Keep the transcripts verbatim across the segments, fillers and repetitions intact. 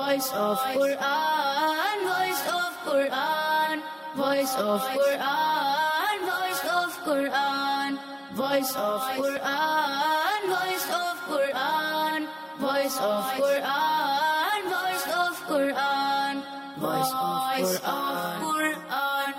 Voice of Quran, Voice of Quran, Voice of Quran, Voice of Quran, Voice of Quran, Voice of Quran, Voice of Quran, Voice of Quran, Voice of Quran.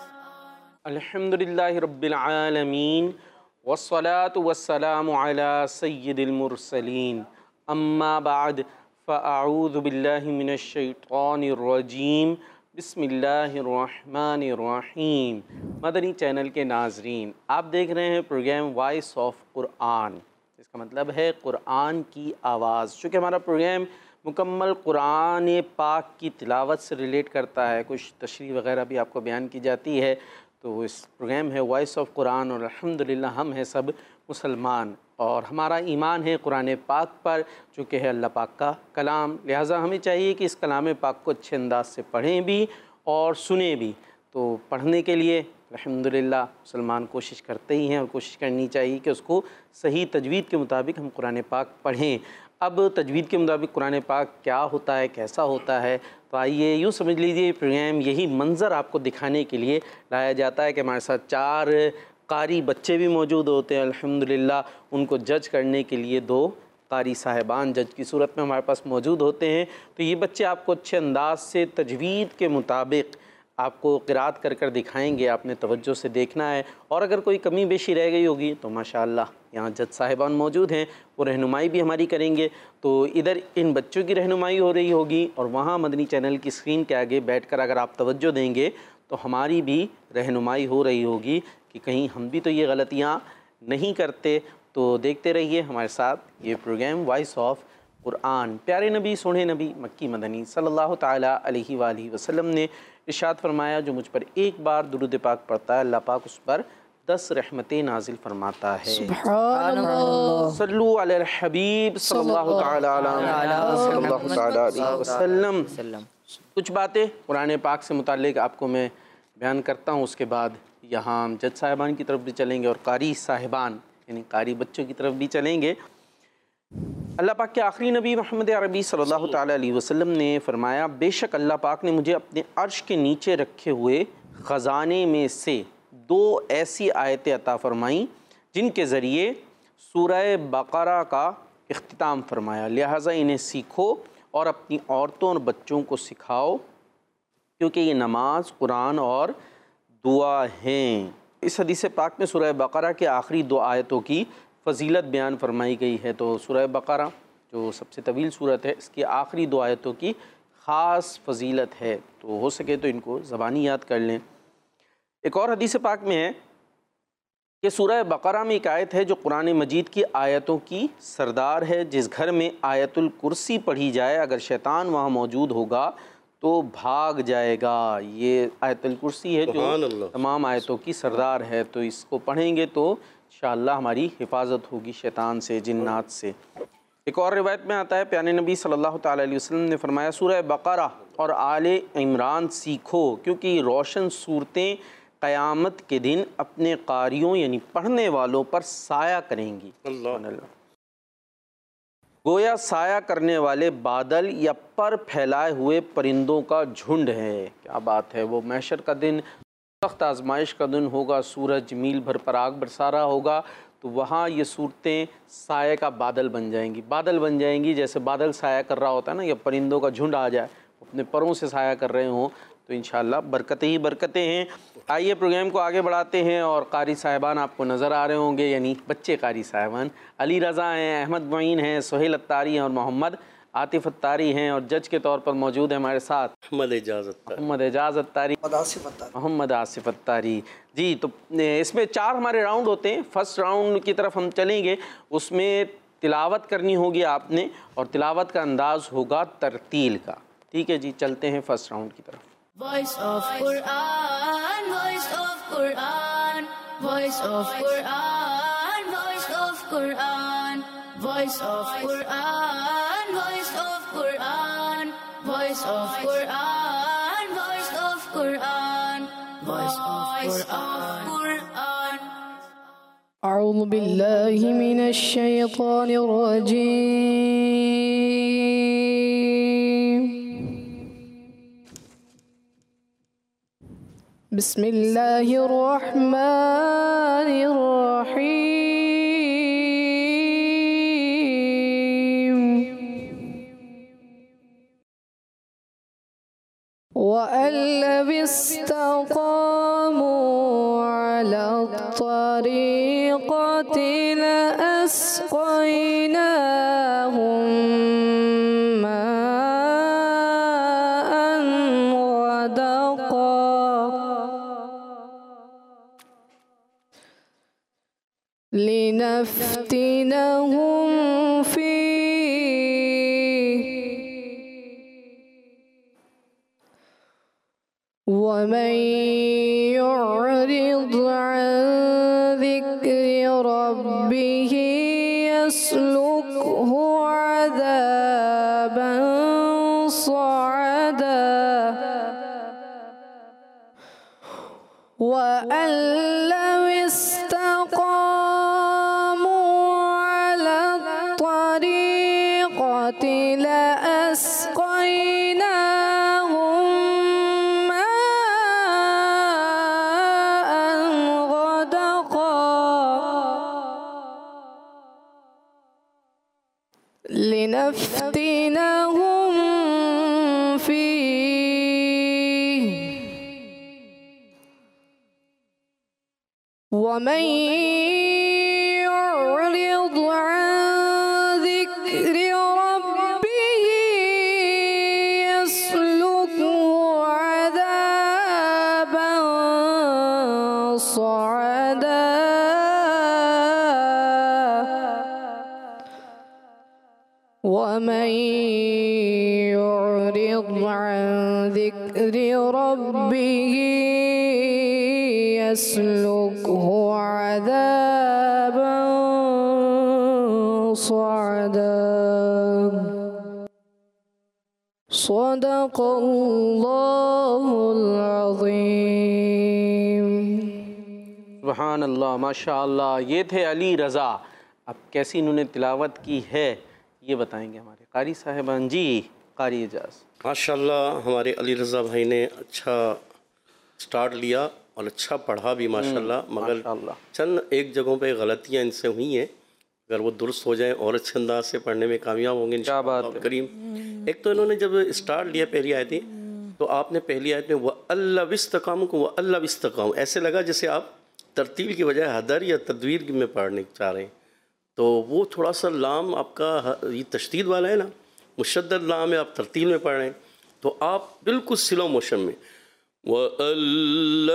الحمدللہ رب العالمین والصلاة والسلام علی سید المرسلین اما بعد فاعوذ باللہ من الشیطان الرجیم بسم اللہ الرحمن الرحیم۔ مدنی چینل کے ناظرین، آپ دیکھ رہے ہیں پروگرام وائس آف قرآن، اس کا مطلب ہے قرآن کی آواز۔ چونکہ ہمارا پروگرام مکمل قرآن پاک کی تلاوت سے ریلیٹ کرتا ہے، کچھ تشریح وغیرہ بھی آپ کو بیان کی جاتی ہے، تو اس پروگرام ہے وائس آف قرآن، اور الحمدللہ ہم ہیں سب مسلمان اور ہمارا ایمان ہے قرآن پاک پر، چونکہ ہے اللہ پاک کا کلام، لہٰذا ہمیں چاہیے کہ اس کلام پاک کو اچھے انداز سے پڑھیں بھی اور سنیں بھی۔ تو پڑھنے کے لیے الحمدللہ مسلمان کوشش کرتے ہی ہیں، اور کوشش کرنی چاہیے کہ اس کو صحیح تجوید کے مطابق ہم قرآن پاک پڑھیں۔ اب تجوید کے مطابق قرآن پاک کیا ہوتا ہے، کیسا ہوتا ہے، تو آئیے یوں سمجھ لیجیے پروگرام یہی منظر آپ کو دکھانے کے لیے لایا جاتا ہے کہ ہمارے ساتھ چار قاری بچے بھی موجود ہوتے ہیں، الحمدللہ ان کو جج کرنے کے لیے دو قاری صاحبان جج کی صورت میں ہمارے پاس موجود ہوتے ہیں۔ تو یہ بچے آپ کو اچھے انداز سے تجوید کے مطابق آپ کو قرات کر کر دکھائیں گے، آپ نے توجہ سے دیکھنا ہے، اور اگر کوئی کمی بیشی رہ گئی ہوگی تو ماشاءاللہ یہاں جج صاحبان موجود ہیں، وہ رہنمائی بھی ہماری کریں گے۔ تو ادھر ان بچوں کی رہنمائی ہو رہی ہوگی، اور وہاں مدنی چینل کی اسکرین کے آگے بیٹھ کر اگر آپ توجہ دیں گے تو ہماری بھی رہنمائی ہو رہی ہوگی کہ کہیں ہم بھی تو یہ غلطیاں نہیں کرتے۔ تو دیکھتے رہیے ہمارے ساتھ یہ پروگرام وائس آف قرآن۔ پیارے نبی سونے نبی مکی مدنی صلی اللہ تعالیٰ علیہ وآلہ وسلم نے ارشاد فرمایا، جو مجھ پر ایک بار درود پاک پڑھتا ہے اللہ پاک اس پر دس رحمتیں نازل فرماتا ہے۔ سبحان اللہ۔ صلو علی الحبیب صلی اللہ تعالیٰ علیہ وسلم۔ کچھ باتیں قرآن پاک سے متعلق آپ کو میں بیان کرتا ہوں، اس کے بعد یہاں جج صاحبان کی طرف بھی چلیں گے اور قاری صاحبان یعنی قاری بچوں کی طرف بھی چلیں گے۔ اللہ پاک کے آخری نبی محمد عربی صلی اللہ تعالیٰ علیہ وسلم نے فرمایا، بے شک اللہ پاک نے مجھے اپنے عرش کے نیچے رکھے ہوئے خزانے میں سے دو ایسی آیتیں عطا فرمائیں جن کے ذریعے سورہ بقرہ کا اختتام فرمایا، لہٰذا انہیں سیکھو اور اپنی عورتوں اور بچوں کو سکھاؤ، کیونکہ یہ نماز، قرآن اور دعا ہیں۔ اس حدیث پاک میں سورہ بقرہ کے آخری دو آیتوں کی فضیلت بیان فرمائی گئی ہے۔ تو سورہ بقرہ جو سب سے طویل سورت ہے، اس کی آخری دو آیتوں کی خاص فضیلت ہے، تو ہو سکے تو ان کو زبانی یاد کر لیں۔ ایک اور حدیث پاک میں ہے کہ سورہ بقرہ میں ایک آیت ہے جو قرآن مجید کی آیتوں کی سردار ہے، جس گھر میں آیت الکرسی پڑھی جائے اگر شیطان وہاں موجود ہوگا تو بھاگ جائے گا۔ یہ آیت الکرسی ہے جو تمام آیتوں کی سردار ہے، تو اس کو پڑھیں گے تو انشاءاللہ ہماری حفاظت ہوگی شیطان سے، جنات سے۔ ایک اور روایت میں آتا ہے، پیارے نبی صلی اللہ تعالیٰ علیہ وسلم نے فرمایا، سورہ بقرہ اور آل عمران سیکھو، کیونکہ یہ روشن صورتیں قیامت کے دن اپنے قاریوں یعنی پڑھنے والوں پر سایہ کریں گی۔ اللہ گویا سایہ کرنے والے بادل یا پر پھیلائے ہوئے پرندوں کا جھنڈ ہے۔ کیا بات ہے! وہ محشر کا دن سخت آزمائش کا دن ہوگا، سورج میل بھر پر آگ برسا رہا ہوگا، تو وہاں یہ صورتیں سایہ کا بادل بن جائیں گی، بادل بن جائیں گی، جیسے بادل سایہ کر رہا ہوتا ہے نا، یا پرندوں کا جھنڈ آ جائے اپنے پروں سے سایہ کر رہے ہوں، تو انشاءاللہ برکتیں ہی برکتیں ہیں۔ آئیے پروگرام کو آگے بڑھاتے ہیں، اور قاری صاحبان آپ کو نظر آ رہے ہوں گے، یعنی بچے قاری صاحبان علی رضا ہیں، احمد معین ہیں، سہیل اتاری ہیں، اور محمد عاطف اتاری ہیں، اور جج کے طور پر موجود ہیں ہمارے ساتھ محمد اعجاز اتاری محمد اعجاز اتاری محمد آصف اتاری۔ جی، تو اس میں چار ہمارے راؤنڈ ہوتے ہیں۔ فرسٹ راؤنڈ کی طرف ہم چلیں گے، اس میں تلاوت کرنی ہوگی آپ نے، اور تلاوت کا انداز ہوگا ترتیل کا۔ ٹھیک ہے جی، چلتے ہیں فرسٹ راؤنڈ کی طرف۔ Voice of Quran, Voice of Quran, Voice of Quran, Voice of Quran, Voice of Quran, Voice of Quran, Voice of Quran, Voice of Quran, Voice of Quran. أعوذ بالله من الشيطان الرجيم بسم الله الرحمن الرحيم وأن لو استقاموا على الطريقة لأسقيناهم ماء غدقا لنفتنهم فيه ومن يعرض عن ذكر ربه يسلكه عذابا صعدا وأن لو استقاموا على الطريقة لأسقيناهم ماء غدقا لنفتنهم فيه ومن يعرض عن ذكر ربه يسلكه عذابا صعدا ومن يعرض عن ذكر ربه يسلكه عذابا صعدا صدق الله العظيم سبحان اللہ، ماشاء اللہ. یہ تھے علی رضا. اب کیسی انہوں نے تلاوت کی ہے یہ بتائیں گے ہمارے قاری صاحبان. جی قاری اعجاز. ماشاءاللہ ہمارے علی رضا بھائی نے اچھا سٹارٹ لیا اور اچھا پڑھا بھی ماشاءاللہ، مگر چند ایک جگہوں پہ غلطیاں ان سے ہوئی ہیں. اگر وہ درست ہو جائیں اور اچھے انداز سے پڑھنے میں کامیاب ہوں گے انشاءاللہ کریم. ایک تو انہوں نے جب سٹارٹ لیا پہلی آیتیں تو آپ نے پہلی آیت میں وَأَلَّ وِسْتَقَامُ کو وَأَلَّ وِسْتَقَامُ ایسے لگا جیسے آپ ترتیل کی بجائے حدر یا تدویر میں پڑھنے چاہ رہے ہیں. تو وہ تھوڑا سا لام آپ کا یہ تشدید والا ہے نا، مشدد لام ہے، آپ ترتیل میں پڑھ رہے ہیں تو آپ بالکل سلو موشن میں وَأَلَّ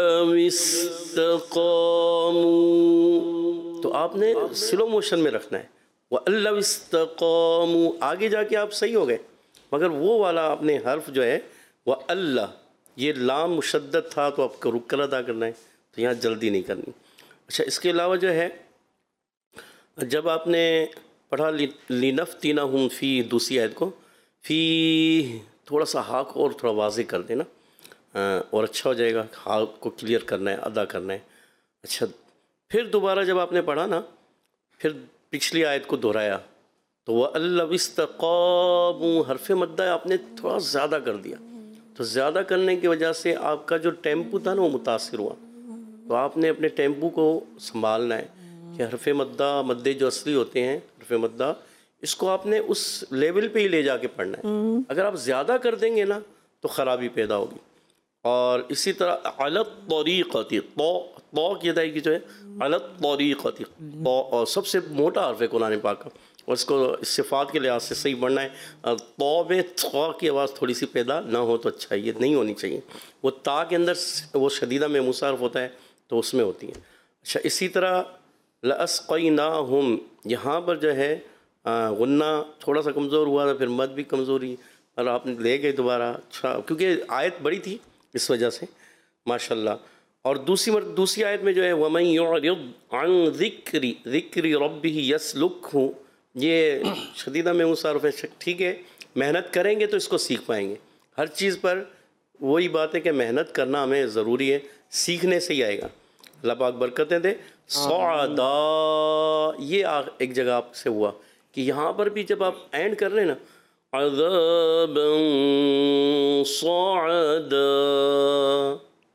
وِسْتَقَامُ تو آپ نے سلو موشن میں رکھنا ہے. وَأَلَّ وِسْتَقَامُ آگے جا کے آپ صحیح ہو گئے، مگر وہ والا آپ نے حرف جو ہے وَأَلَّ یہ لام مشدد تھا تو آپ کو رک کر ادا کرنا ہے، تو یہاں جلدی نہیں کرنی. اچھا اس کے علاوہ جو ہے جب آپ نے پڑھا لِنَفْتِنَهُمْ فی دوسری آیت کو فی تھوڑا سا ہا کو اور تھوڑا واضح کر دینا اور اچھا ہو جائے گا. ہا کو کلیئر کرنا ہے، ادا کرنا ہے. اچھا پھر دوبارہ جب آپ نے پڑھا نا پھر پچھلی آیت کو دہرایا تو وَأَلَّ وِسْتَقَامُوا حرف مدہ آپ نے تھوڑا زیادہ کر دیا. تو زیادہ کرنے کی وجہ سے آپ کا جو ٹیمپو تھا نا وہ متاثر ہوا. تو آپ نے اپنے ٹیمپو کو سنبھالنا ہے کہ حرف مدہ مدے جو اصلی ہوتے ہیں حرف مدہ اس کو آپ نے اس لیول پہ ہی لے جا کے پڑھنا ہے. اگر آپ زیادہ کر دیں گے نا تو خرابی پیدا ہوگی. اور اسی طرح علی الطریقۃ تو تو کی ادائیگی جو ہے علی الطریقۃ تو اور سب سے موٹا حرف ہے قرآن پاک کا اور اس کو صفات کے لحاظ سے صحیح پڑھنا ہے. تو میں تو کی آواز تھوڑی سی پیدا نہ ہو تو اچھا ہے، یہ نہیں ہونی چاہیے. وہ تا کے اندر وہ شدیدہ میں مصرف ہوتا ہے تو اس میں ہوتی ہے. اچھا اسی طرح لَأَسْقَيْنَاهُمْ یہاں پر جو ہے غنہ تھوڑا سا کمزور ہوا تھا، پھر مد بھی کمزوری اور آپ نے لے گئے دوبارہ. اچھا کیونکہ آیت بڑی تھی اس وجہ سے ماشاءاللہ. اور دوسری مر دوسری آیت میں جو ہے وَمَن يُعْرِضْ عَنْ ذِكْرِ ذِكْرِ رَبِّهِ يَسْلُكْهُ یہ شدیدہ میں مصرف ہے. ٹھیک ہے محنت کریں گے تو اس کو سیکھ پائیں گے. ہر چیز پر وہی بات ہے کہ محنت کرنا ہمیں ضروری ہے، سیکھنے سے ہی آئے گا. اللہ پاک برکتیں دے. صعدا یہ ایک جگہ آپ سے ہوا کہ یہاں پر بھی جب آپ اینڈ کر رہے ہیں نا عذابا صعدا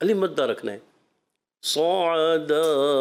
الف مدہ رکھنا ہے، صعدا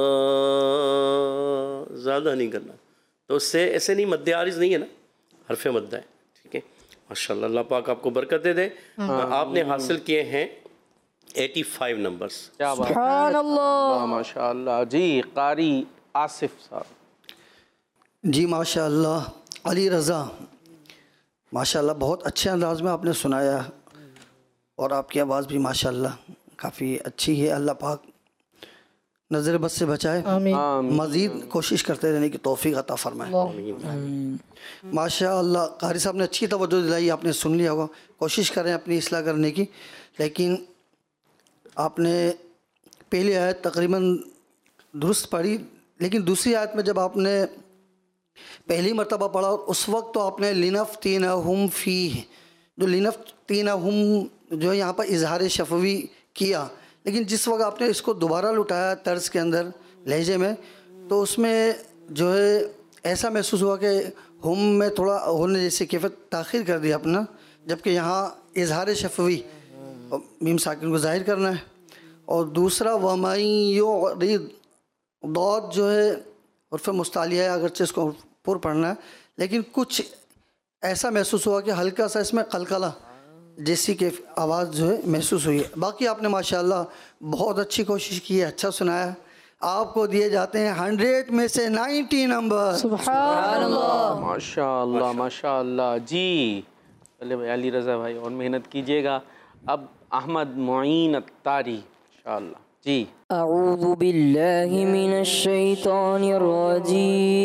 زیادہ نہیں کرنا، تو اس سے ایسے نہیں، مد عارض نہیں ہے نا، حرف مدہ ہے. ٹھیک ہے، ماشاء اللہ، اللہ پاک آپ کو برکت دے دے. آپ نے حاصل کیے ہیں ایٹی فائیو نمبرز. کیا بات ہے، سبحان اللہ. ماشاء اللہ. جی قاری آصف صاحب. جی ماشاء اللہ، علی رضا، ماشاء اللہ بہت اچھے انداز میں آپ نے سنایا، اور آپ کی آواز بھی ماشاء اللہ کافی اچھی ہے. اللہ پاک نظر بد سے بچائے، آمین. مزید کوشش کرتے رہنے کی توفیق عطا فرمائے. ماشاء اللہ قاری صاحب نے اچھی توجہ دلائی، آپ نے سن لیا ہوگا. کوشش کریں اپنی اصلاح کرنے کی. لیکن آپ نے پہلی آیت تقریباً درست پڑھی، لیکن دوسری آیت میں جب آپ نے پہلی مرتبہ پڑھا، اس وقت تو آپ نے لنفتینہم فیہ، جو لنفتینہم جو یہاں پر اظہار شفوی کیا، لیکن جس وقت آپ نے اس کو دوبارہ لٹایا طرز کے اندر لہجے میں، تو اس میں جو ہے ایسا محسوس ہوا کہ ہم میں تھوڑا ہونے جیسے کیفیت تاخیر کر دیا اپنا، جبکہ یہاں اظہار شفوی میم ساکن کو ظاہر کرنا ہے. اور دوسرا وَمَن يُعْرِضْ، ضاد جو ہے حرف مستعلیہ ہے، اگرچہ اس کو پر پڑھنا ہے، لیکن کچھ ایسا محسوس ہوا کہ ہلکا سا اس میں قلقلہ جیسی کہ آواز جو ہے محسوس ہوئی ہے. باقی آپ نے ماشاءاللہ بہت اچھی کوشش کی ہے، اچھا سنایا. آپ کو دیے جاتے ہیں ہنڈریڈ میں سے نائنٹی نمبر. سبحان اللہ. ماشاء اللہ ماشاء اللہ. جی چلے بھائی علی رضا بھائی اور محنت کیجیے گا. اب احمد معین الطاری انشاءاللہ. جی اعوذ باللہ من الشیطان الرجیم.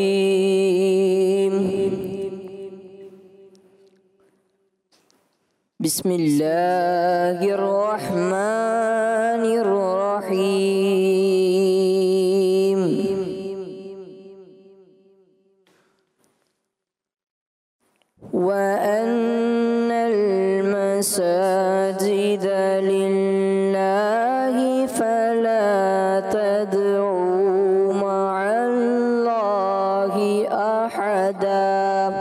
بسم اللہ الرحمن الرحیم. وَأَنَّ الْمَسَاجِدَ لِلَّهِ فَلَا تَدْعُوا مَعَ اللَّهِ أَحَدًا.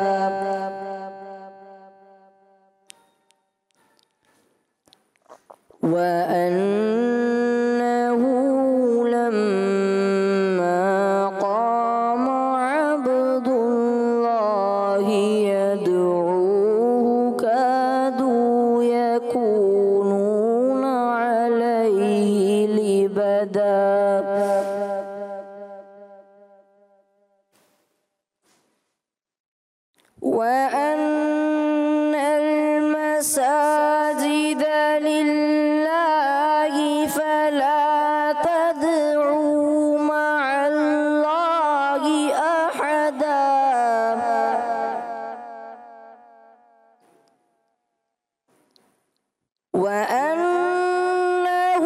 وَأَنَّهُ لَمَّا قَامَ عَبْدُ اللَّهِ يَدْعُوهُ كَادُوا يَكُونُونَ عَلَيْهِ لِبَدًا. وَأَنَّ الْمَسَاجِدَ لِلَّهِ فَلَا تَدْعُوا مَعَ اللَّهِ أَحَدًا. وَأَنَّهُ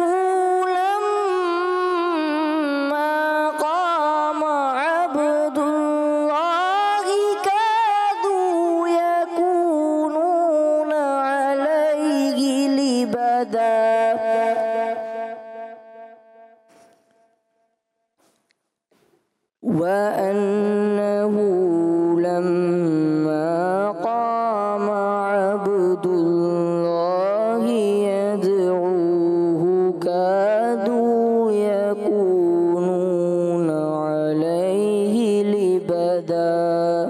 لَمَّا قَامَ عَبْدُ اللَّهِ كَادُوا يَكُونُونَ عَلَيْهِ لِبَدًا. وَأَنَّهُ لَمَّا قَامَ عَبْدُ اللَّهِ يَدْعُوهُ كَادُوا يَكُونُونَ عَلَيْهِ لِبَدًا.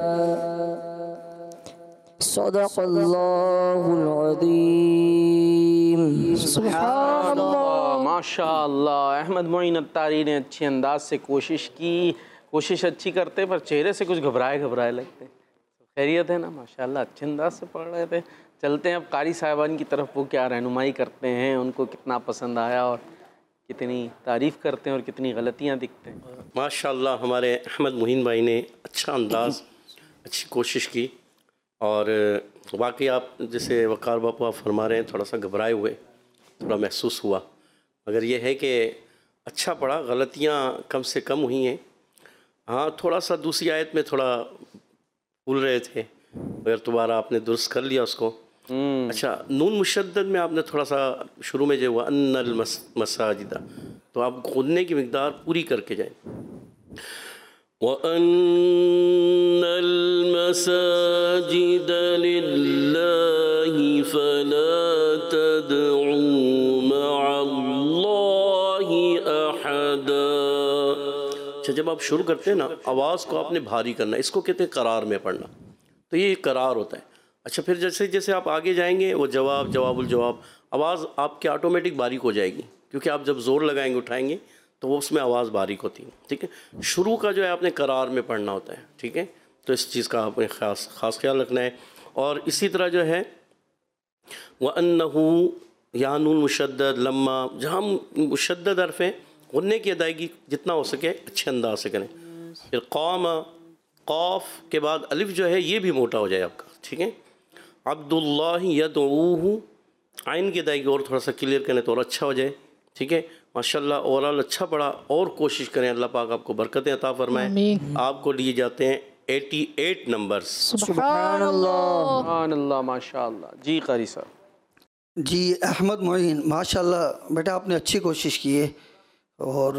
صدق اللہ العظیم. سبحان اللہ. ماشاء اللہ. احمد معین الطاری نے اچھے انداز سے کوشش کی. کوشش اچھی کرتے پر چہرے سے کچھ گھبرائے گھبرائے لگتے. خیریت ہے نا؟ ماشاء اللہ اچھے انداز سے پڑھ رہے تھے. چلتے ہیں اب قاری صاحبان کی طرف، وہ کیا رہنمائی کرتے ہیں، ان کو کتنا پسند آیا اور کتنی تعریف کرتے ہیں اور کتنی غلطیاں دکھتے ہیں. ماشاء اللہ ہمارے احمد معین بھائی نے اچھا انداز، اچھی کوشش کی. اور واقعی آپ جیسے وقار باپو آپ فرما رہے ہیں، تھوڑا سا گھبرائے ہوئے، تھوڑا محسوس ہوا، مگر یہ ہے کہ اچھا پڑھا، غلطیاں کم سے کم ہوئی ہیں. ہاں تھوڑا سا دوسری آیت میں تھوڑا بھول رہے تھے، مگر دوبارہ آپ نے درست کر لیا اس کو. اچھا نون مشدد میں آپ نے تھوڑا سا شروع میں جو ہوا ان المساجد، تو آپ غننے کی مقدار پوری کر کے جائیں. وَأَنَّ الْمَسَاجِدَ لِلَّهِ فَلَا تَدْعُوا مَعَ اللَّهِ جب آپ شروع کرتے ہیں نا آواز کو آپ نے بھاری کرنا، اس کو کہتے ہیں قرار میں پڑھنا، تو یہ قرار ہوتا ہے۔ اچھا پھر جیسے جیسے آپ آگے جائیں گے وہ جواب جواب الجواب، آواز آپ کی آٹومیٹک باریک ہو جائے گی، کیونکہ آپ جب زور لگائیں گے اٹھائیں گے تو وہ اس میں آواز باریک ہوتی ہے، ٹھیک ہے۔ شروع کا جو ہے آپ نے قرار میں پڑھنا ہوتا ہے، ٹھیک ہے، تو اس چیز کا آپ نے خاص خاص خیال رکھنا ہے۔ اور اسی طرح جو ہے وَأَنَّهُ یا نون مشدد لما، جہاں مشدد حرف ہیں غنّے کی ادائیگی جتنا ہو سکے اچھے انداز سے کریں۔ پھر قام، قاف کے بعد الف جو ہے یہ بھی موٹا ہو جائے آپ کا، ٹھیک ہے۔ عبداللہ یدعوہ، عین کی ادائیگی اور تھوڑا سا کلیئر کریں تو اور اچھا ہو جائے، ٹھیک ہے۔ ماشاءاللہ اوورال اچھا پڑھا، اور کوشش کریں اللہ پاک آپ کو برکتیں عطا فرمائیں۔ آپ کو دیے جاتے ہیں ایٹی ایٹ نمبرز۔ سبحان اللہ، سبحان اللہ، ماشاء اللہ۔ جی قاری صاحب۔ جی احمد معین، ماشاء اللہ بیٹا آپ نے اچھی کوشش کی ہے، اور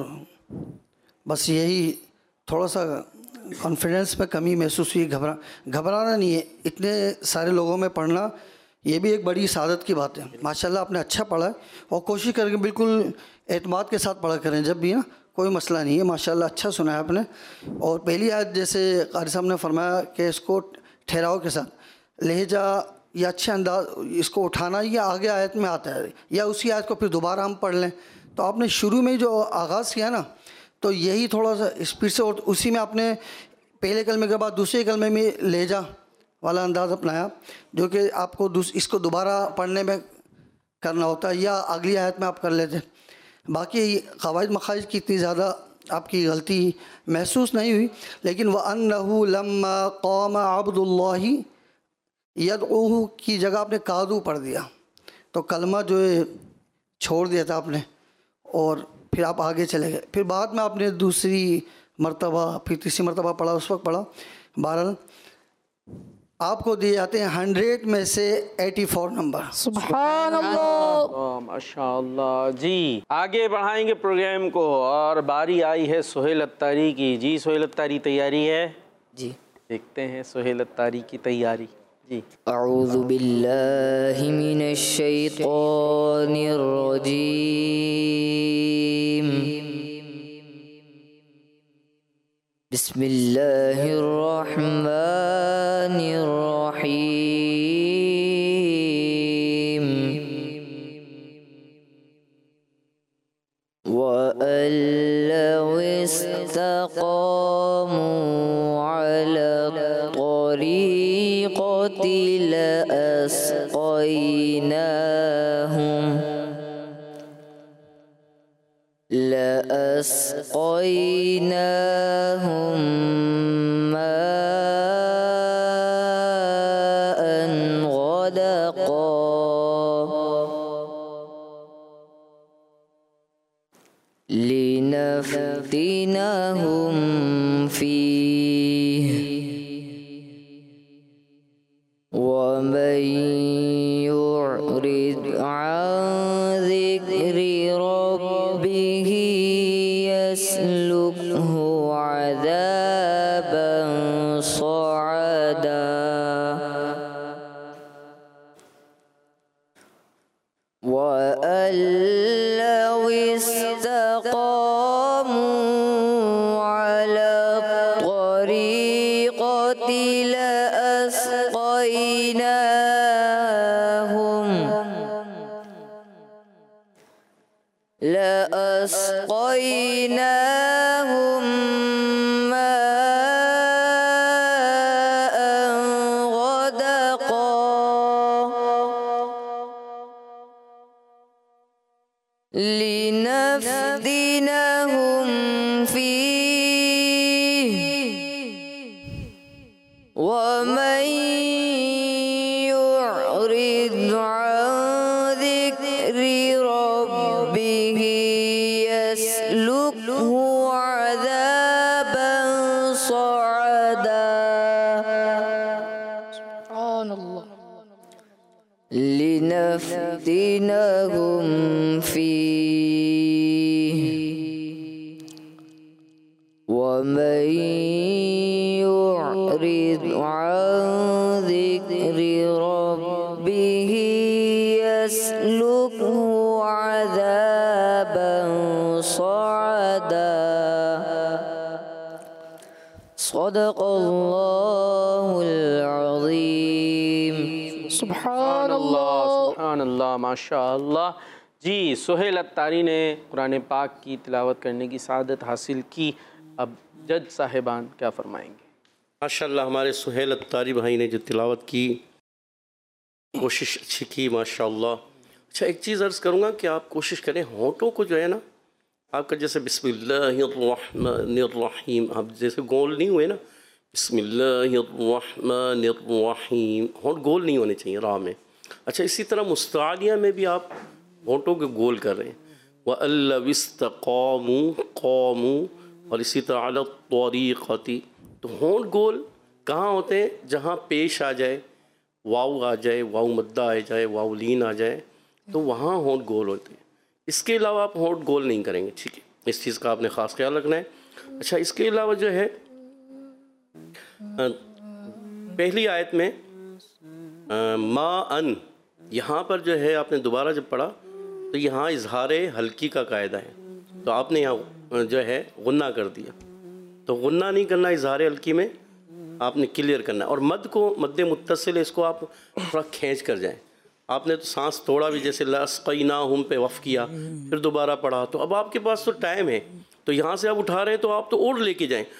بس یہی تھوڑا سا کانفیڈنس میں کمی محسوس ہوئی، گھبرا گھبرانا نہیں ہے، اتنے سارے لوگوں میں پڑھنا یہ بھی ایک بڑی سعادت کی بات ہے۔ ماشاء اللہ آپ نے اچھا پڑھا ہے، اور کوشش کر کے بالکل اعتماد کے ساتھ پڑھا کریں جب بھی نا، کوئی مسئلہ نہیں ہے۔ ماشاء اللہ اچھا سنا ہے آپ نے۔ اور پہلی آیت جیسے قاری صاحب نے فرمایا کہ اس کو ٹھہراؤ کے ساتھ لہجہ یا اچھے انداز اس کو اٹھانا، یہ آگے آیت میں آتا ہے، یا اسی آیت کو پھر دوبارہ ہم پڑھ لیں۔ تو آپ نے شروع میں جو آغاز کیا نا، تو یہی تھوڑا سا اسپیڈ سے، اور اسی میں آپ نے پہلے کلمے کے بعد دوسرے کلمے میں لہجہ والا انداز اپنایا، جو کہ آپ کو اس کو دوبارہ پڑھنے میں کرنا ہوتا ہے، یا اگلی آیت میں آپ کر لیتے۔ باقی قواعد مخارج کی اتنی زیادہ آپ کی غلطی محسوس نہیں ہوئی، لیکن وَأَنَّهُ لَمَّا قَامَ عَبْدُ اللَّهِ یدعوہ کی جگہ آپ نے کادو پڑھ دیا، تو کلمہ جو ہے چھوڑ دیا تھا آپ نے، اور پھر آپ آگے چلے گئے۔ پھر بعد میں آپ نے دوسری مرتبہ پھر تیسری مرتبہ پڑھا، اس وقت پڑھا۔ بہرحال آپ کو دیے جاتے ہیں ہنڈریڈ میں سے ایٹی فور نمبر۔ سبحان اللہ، ماشاء اللہ۔ جی آگے بڑھائیں گے پروگرام کو، اور باری آئی ہے سہیل اتاری کی۔ جی سہیل اتاری تیاری ہے؟ جی دیکھتے ہیں سہیل اتاری کی تیاری۔ جی اعوذ باللہ من الشیطان الرجیم، بسم اللہ الرحمن الرحیم، وَأَن لَّوْ اسْتَقَامُوا عَلَى الطَّرِيقَةِ لَأَسْقَيْنَاهُم لَأَسْقَيْنَاهُم مَاءً غَدَقًا لِنَفْتِنَهُمْ فِيهِ، وَمَن يُعْرِضْ عَن ذِكْرِ رَبِّهِ يَسْلُكْهُ عَذَابًا صَعَدًا، وَأَن لَّوْ اسْتَقَامُوا عَلَى الطَّرِيقَةِ لَأَسْقَيْنَاهُم لَأَسْقَيْنَاهُم مَاءً غَدَقًا لِنَفْتِنَهُمْ فِيهِ، وَمَن يُعْرِضْ عَن ذِكْرِ رَبِّهِ يَسْلُكْهُ عَذَابًا صَعَدًا، سبحان اللہ، لِنَفْتِنَهُمْ فِيهِ، وَمَن يُعْرِضْ عَن ذِكْرِ رَبِّهِ يَسْلُكْهُ عَذَابًا صَعَدًا، صدق اللہ العظیم. سبحان اللہ. سبحان اللہ، ماشاء اللہ. جی سہیل اتاری نے قرآن پاک کی تلاوت کرنے کی سعادت حاصل کی. اب جج صاحبان کیا فرمائیں گے؟ ماشاء اللہ ہمارے سہیل اتاری بھائی نے جو تلاوت کی کوشش اچھی کی ماشاء اللہ. اچھا ایک چیز عرض کروں گا کہ آپ کوشش کریں ہونٹوں کو جو ہے نا آپ کا جیسے بسم اللہ الرحمن الرحیم آپ جیسے گول نہیں ہوئے نا بسم اللہ الرحمن الرحیم ہونٹ گول نہیں ہونے چاہیے راہ میں. اچھا اسی طرح مستعلیہ میں بھی آپ ہونٹوں کے گول کر رہے ہیں وَأَلَّوِ اسْتَقَامُوا قَامُوا اور اسی طرح عَلَى الطَّرِيقَةِ. تو ہونٹ گول کہاں ہوتے ہیں؟ جہاں پیش آ جائے واو آ جائے واو مدہ آ جائے واو لین آ جائے تو وہاں ہونٹ گول ہوتے ہیں. اس کے علاوہ آپ ہونٹ گول نہیں کریں گے. ٹھیک ہے اس چیز کا آپ نے خاص خیال رکھنا ہے. اچھا اس کے علاوہ جو ہے پہلی آیت میں ما ان یہاں پر جو ہے آپ نے دوبارہ جب پڑھا تو یہاں اظہار ہلکی کا قاعدہ ہے تو آپ نے یہاں جو ہے غنہ کر دیا. تو غنہ نہیں کرنا اظہار ہلکی میں آپ نے کلیئر کرنا ہے. اور مد کو مد متصل اس کو آپ تھوڑا کھینچ کر جائیں. آپ نے تو سانس توڑا بھی جیسے لَأَسْقَيْنَاهُمْ پہ وقف کیا پھر دوبارہ پڑھا تو اب آپ کے پاس تو ٹائم ہے تو یہاں سے آپ اٹھا رہے ہیں تو آپ تو اور لے کے جائیں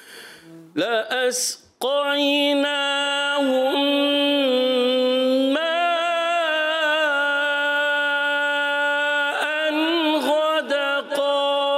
لَأَسْقَيْنَاهُمْ مَاءً غَدَقًا.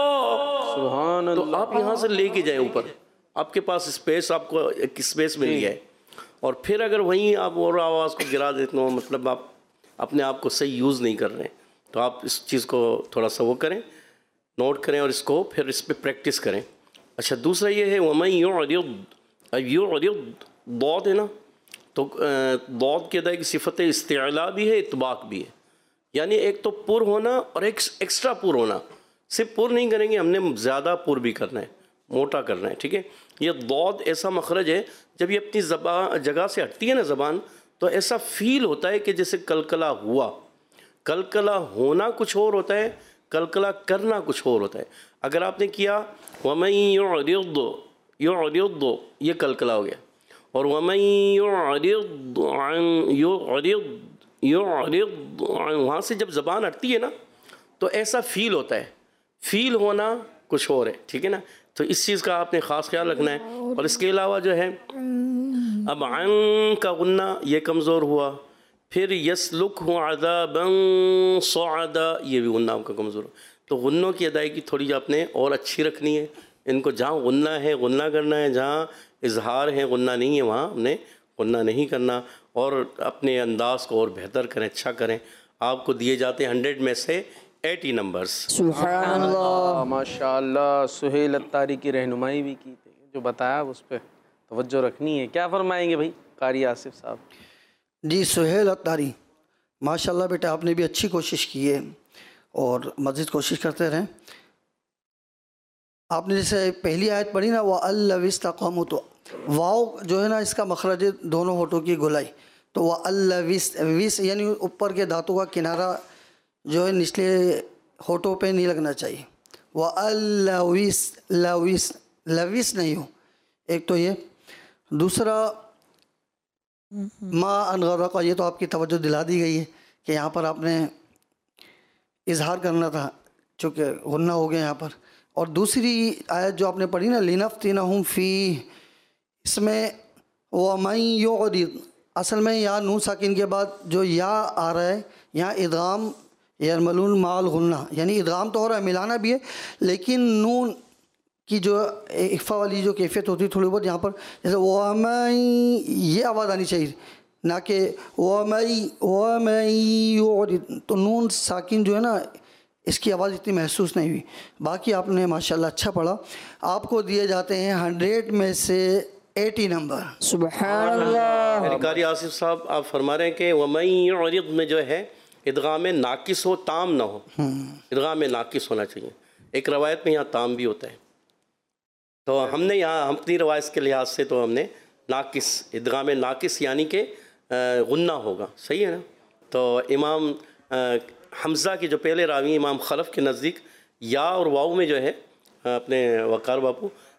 تو آپ یہاں سے لے کے جائیں اوپر. آپ کے پاس اسپیس آپ کو ایک اسپیس مل گیا ہے. اور پھر اگر وہیں آپ اور آواز کو گرا دیتے ہو مطلب آپ اپنے آپ کو صحیح یوز نہیں کر رہے ہیں تو آپ اس چیز کو تھوڑا سا وہ کریں نوٹ کریں اور اس کو پھر اس پہ پریکٹس کریں. اچھا دوسرا یہ ہے وَمَن يُعْرِضْ يُعْرِضْ ضاد ہے نا تو ضاد کے ادائی کی صفت استعلاء بھی ہے اطباق بھی ہے. یعنی ایک تو پر ہونا اور ایک ایکسٹرا پر ہونا. صرف پر نہیں کریں گے ہم نے زیادہ پر بھی کرنا ہے موٹا کرنا ہے. ٹھیک ہے یہ ضاد ایسا مخرج ہے جب یہ اپنی زبان جگہ سے ہٹتی ہے نا زبان تو ایسا فیل ہوتا ہے کہ جیسے کلکلا ہوا. کلکلا ہونا کچھ اور ہوتا ہے کلکلا کرنا کچھ اور ہوتا ہے. اگر آپ نے کیا وَمَن يُعْرِضْ يُعْرِضْ یہ کلکلا ہو گیا اور وَمَن يُعْرِضْ عَن يُعْرِضْ يُعْرِضْ عن وہاں سے جب زبان ہٹتی ہے نا تو ایسا فیل ہوتا ہے. فیل ہونا کچھ اور ہے. ٹھیک ہے نا تو اس چیز کا آپ نے خاص خیال رکھنا ہے. اور اس کے علاوہ جو ہے اب عن کا غنہ یہ کمزور ہوا پھر یسلکہ عذابا صعدا یہ بھی غنہ آپ کا کمزور ہوا. تو غنوں کی ادائیگی تھوڑی آپ نے اور اچھی رکھنی ہے. ان کو جہاں غنہ ہے غنہ کرنا ہے جہاں اظہار ہے غنہ نہیں ہے وہاں ہم نے غنہ نہیں کرنا. اور اپنے انداز کو اور بہتر کریں اچھا کریں. آپ کو دیے جاتے ہیں ہنڈریڈ میں سے ایٹی نمبرز. سبحان اللہ. ماشاء اللہ سہیل اتاری کی رہنمائی بھی کی تھی جو بتایا اس پہ توجہ رکھنی ہے. کیا فرمائیں گے بھائی قاری آصف صاحب؟ جی سہیل اتاری ماشاء اللہ بیٹا آپ نے بھی اچھی کوشش کی ہے اور مزید کوشش کرتے رہیں. آپ نے جیسے پہلی آیت پڑھی نا وَأَلَّوِ اسْتَقَامُوا تو واو جو ہے نا اس کا مخرج ہے دونوں ہونٹوں کی گولائی. تو وَأَلَّوِ وِس یعنی اوپر کے دانتوں کا کنارہ جو ہے نچلے ہونٹوں پہ نہیں لگنا چاہیے. وَأَلَّوِس لوِس لوِس نہیں ہو. ایک تو یہ. دوسرا ما ان غرق یہ تو آپ کی توجہ دلا دی گئی ہے کہ یہاں پر آپ نے اظہار کرنا تھا چونکہ غنہ ہو گیا یہاں پر. اور دوسری آیت جو آپ نے پڑھی نا لِنَفْتِنَهُمْ فِيهِ اس میں وَمَن يُعْرِضْ اصل میں یہاں نون ساکن کے بعد جو یا آ رہا ہے یہاں ادغام یرملون مال غنہ یعنی ادغام تو ہو رہا ہے ملانا بھی ہے لیکن نون کی جو اخفا والی جو کیفیت ہوتی ہے تھوڑی بہت یہاں پر جیسے وَمَن یہ آواز آنی چاہیے نہ کہ وَمَن وَمَن يُعْرِض. تو نون ساکن جو ہے نا اس کی آواز اتنی محسوس نہیں ہوئی. باقی آپ نے ماشاءاللہ اچھا پڑھا. آپ کو دیے جاتے ہیں ہنڈریڈ میں سے ایٹی نمبر. سبحان اللہ. قاری آصف صاحب آپ فرما رہے ہیں کہ وَمَن يُعْرِض میں جو ہے ادغام ناقص ہو تام نہ ہو. ادغام ناقص ہونا چاہیے. ایک روایت میں یہاں تام بھی ہوتا ہے تو ہم نے یہاں اپنی روایت کے لحاظ سے تو ہم نے ناقص ادغام ناقص یعنی کہ غنہ ہوگا. صحیح ہے نا. تو امام حمزہ کے جو پہلے راوی امام خلف کے نزدیک یا اور واؤ میں جو ہے اپنے وقار باپو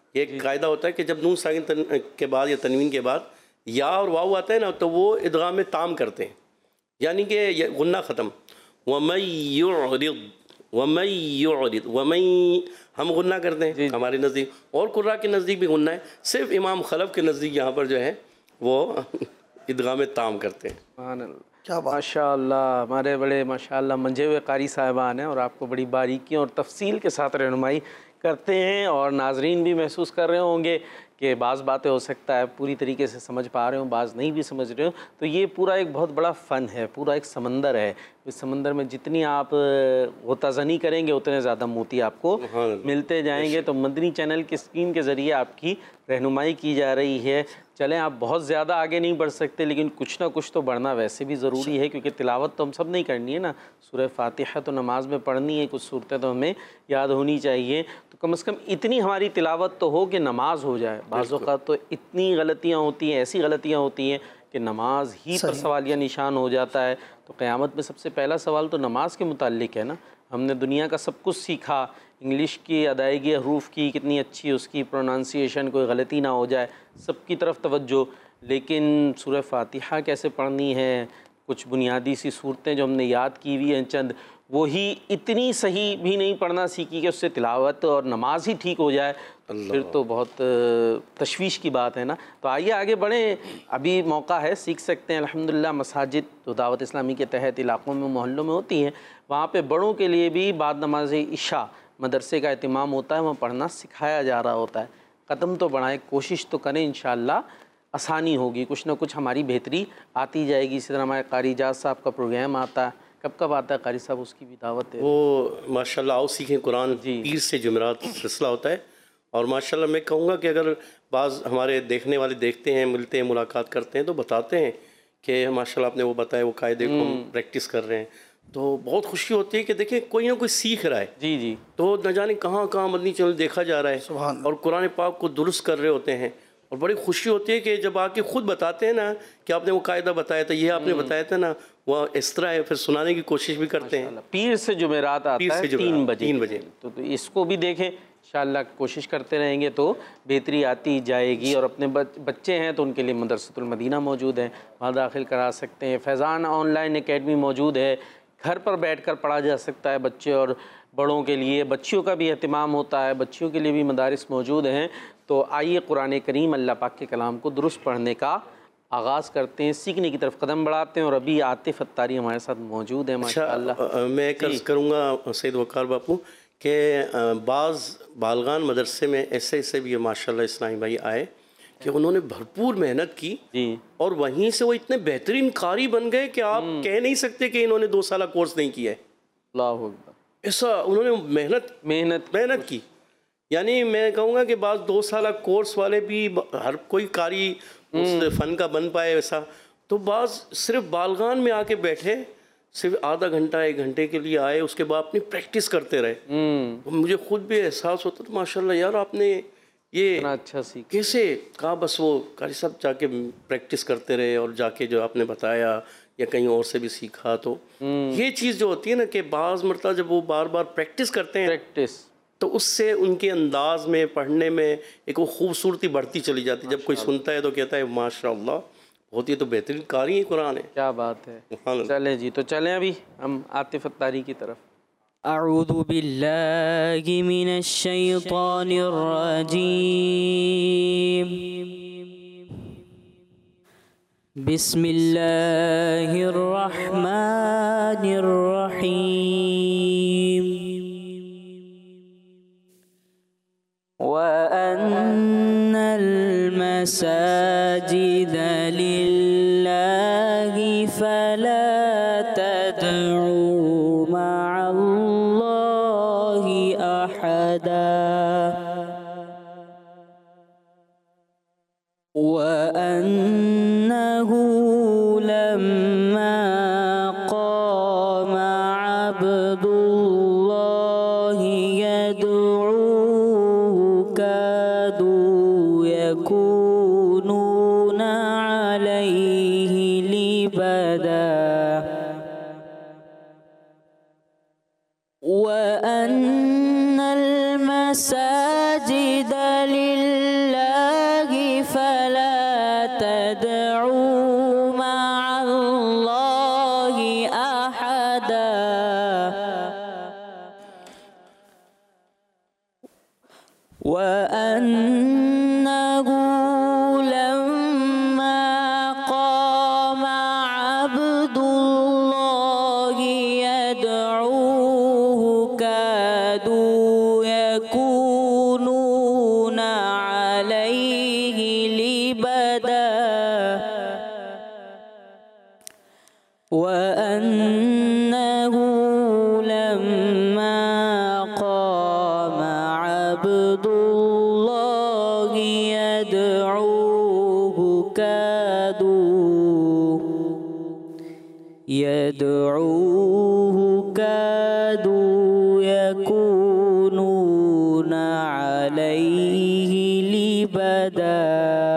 یہ ایک قاعدہ ہوتا ہے کہ جب نون ساکن تن کے بعد یا تنوین کے بعد یا اور واو آتا ہے نا تو وہ ادغام میں تام کرتے ہیں، یعنی کہ یہ غنہ ختم. وَمَن يُعْرِضْ وَمَن يُعْرِضْ وَمَن ہم غنہ کرتے ہیں ہمارے نزدیک، اور قراء کے نزدیک بھی غنہ ہے، صرف امام خلف کے نزدیک یہاں پر جو ہے وہ ادغام تام کرتے ہیں. سبحان اللہ، کیا بات. ماشاء اللہ، ہمارے بڑے ماشاء اللہ منجھے ہوئے قاری صاحبان ہیں اور آپ کو بڑی باریکیوں اور تفصیل کے ساتھ رہنمائی کرتے ہیں، اور ناظرین بھی محسوس کر رہے ہوں گے کہ بعض باتیں ہو سکتا ہے پوری طریقے سے سمجھ پا رہے ہوں، بعض نہیں بھی سمجھ رہے ہوں. تو یہ پورا ایک بہت بڑا فن ہے، پورا ایک سمندر ہے. اس سمندر میں جتنی آپ غوطہ زنی کریں گے اتنے زیادہ موتی آپ کو ملتے جائیں گے. تو مدنی چینل کی اسکرین کے ذریعے آپ کی رہنمائی کی جا رہی ہے. چلیں آپ بہت زیادہ آگے نہیں بڑھ سکتے لیکن کچھ نہ کچھ تو بڑھنا ویسے بھی ضروری ہے، کیونکہ تلاوت تو ہم سب نہیں کرنی ہے نا. سورہ فاتحہ تو نماز میں پڑھنی ہے، کچھ صورتیں تو ہمیں یاد ہونی چاہیے. تو کم از کم اتنی ہماری تلاوت تو ہو کہ نماز ہو جائے. بعض اوقات تو اتنی غلطیاں ہوتی ہیں، ایسی غلطیاں ہوتی ہیں کہ نماز ہی پر سوالیہ نشان ہو جاتا ہے. تو قیامت میں سب سے پہلا سوال تو نماز کے متعلق ہے نا. ہم نے دنیا کا سب کچھ سیکھا، انگلش کی ادائیگی حروف کی کتنی اچھی، اس کی پروننسیشن کوئی غلطی نہ ہو جائے، سب کی طرف توجہ. لیکن سورہ فاتحہ کیسے پڑھنی ہے، کچھ بنیادی سی صورتیں جو ہم نے یاد کی ہوئی ہیں چند، وہی اتنی صحیح بھی نہیں پڑھنا سیکھی کہ اس سے تلاوت اور نماز ہی ٹھیک ہو جائے، پھر تو بہت تشویش کی بات ہے نا. تو آئیے آگے بڑھیں، ابھی موقع ہے، سیکھ سکتے ہیں. الحمدللہ مساجد جو دعوت اسلامی کے تحت علاقوں میں محلوں میں ہوتی ہیں، وہاں پہ بڑوں کے لیے بھی بعد نماز عشاء مدرسے کا اہتمام ہوتا ہے، وہاں پڑھنا سکھایا جا رہا ہوتا ہے. قدم تو بڑھائیں، کوشش تو کریں، انشاءاللہ آسانی ہوگی، کچھ نہ کچھ ہماری بہتری آتی جائے گی. اسی طرح ہمارے قاری اجاز صاحب کا پروگرام آتا ہے، کب کب آتا ہے قاری صاحب؟ اس کی بھی دعوت ہے. وہ ماشاءاللہ آؤ سیکھیں قرآن پیر سے جمعرات سلسلہ ہوتا ہے. اور ماشاءاللہ میں کہوں گا کہ اگر بعض ہمارے دیکھنے والے دیکھتے ہیں، ملتے ہیں، ملاقات کرتے ہیں تو بتاتے ہیں کہ ماشاءاللہ آپ نے وہ بتایا وہ قاعدے کو ہم پریکٹس کر رہے ہیں، تو بہت خوشی ہوتی ہے کہ دیکھیں کوئی نہ کوئی سیکھ رہا ہے. جی جی تو نہ جانے کہاں کہاں مدنی چینل دیکھا جا رہا ہے اور قرآن پاک کو درست کر رہے ہوتے ہیں. اور بڑی خوشی ہوتی ہے کہ جب آ کے خود بتاتے ہیں نا کہ آپ نے وہ قاعدہ بتایا تھا، یہ آپ نے بتایا تھا نا، وہ اس طرح ہے، پھر سنانے کی کوشش بھی کرتے ہیں. پیر سے جمعرات آتا ہے تین بجے تین بجے تو اس کو بھی دیکھیں انشاءاللہ. کوشش کرتے رہیں گے تو بہتری آتی جائے گی. اور اپنے بچے ہیں تو ان کے لیے مدرسۃ المدینہ موجود ہے، وہاں داخل کرا سکتے ہیں. فیضان آن لائن اکیڈمی موجود ہے، گھر پر بیٹھ کر پڑھا جا سکتا ہے بچے اور بڑوں کے لیے. بچیوں کا بھی اہتمام ہوتا ہے، بچیوں کے لیے بھی مدارس موجود ہیں. تو آئیے قرآن کریم اللہ پاک کے کلام کو درست پڑھنے کا آغاز کرتے ہیں، سیکھنے کی طرف قدم بڑھاتے ہیں. اور ابھی عاطف اتاری ہمارے ساتھ موجود ہیں ماشاءاللہ. میں عرض کروں گا سید وقار باپو کہ بعض بالغان مدرسے میں ایسے ایسے بھی ماشاءاللہ اسلامی بھائی آئے کہ انہوں نے بھرپور محنت کی جی، اور وہیں سے وہ اتنے بہترین قاری بن گئے کہ آپ کہہ نہیں سکتے کہ انہوں نے دو سالہ کورس نہیں کیا ہے. اللہ اکبر، ایسا انہوں نے محنت محنت محنت کی. یعنی میں کہوں گا کہ بعض دو سالہ کورس والے بھی ہر کوئی قاری اس فن کا بن پائے ویسا، تو بعض صرف بالغان میں آ کے بیٹھے، صرف آدھا گھنٹہ ایک گھنٹے کے لیے آئے، اس کے بعد اپنی پریکٹس کرتے رہے. مجھے خود بھی احساس ہوتا تھا ماشاءاللہ یار آپ نے یہ اچھا سیکھ کیسے کہا. بس وہ قاری صاحب جا کے پریکٹس کرتے رہے اور جا کے جو آپ نے بتایا یا کہیں اور سے بھی سیکھا. تو یہ چیز جو ہوتی ہے نا کہ بعض مرتبہ جب وہ بار بار پریکٹس کرتے ہیں پریکٹس تو اس سے ان کے انداز میں پڑھنے میں ایک وہ خوبصورتی بڑھتی چلی جاتی ہے. جب کوئی سنتا ہے تو کہتا ہے ماشاءاللہ بہت ہی تو بہترین قاری قرآن ہے. کیا بات ہے. چلیں جی، تو چلیں ابھی ہم عاطف اتاری کی طرف. اعوذ باللہ من الشیطان الرجیم، بسم اللہ الرحمن الرحیم. وَأَنَّ الْمَسَاجِدَ لِلَّهِ فَلَا تَدْعُوا مَعَ اللَّهِ أَحَدًا وَأَنَّهُ لَمَّا قَامَ عَبْدُ اللَّهِ يَدْعُوهُ كادوا يكونون عليه لبدا وأن المساجد لله عدا وأنه لما قام عبد الله يدعوه كادوا يكونون عليه لبدا وأنه لما قام عبد الله يدعوه كادوا يدعوه كادوا يكونون عليه لبدا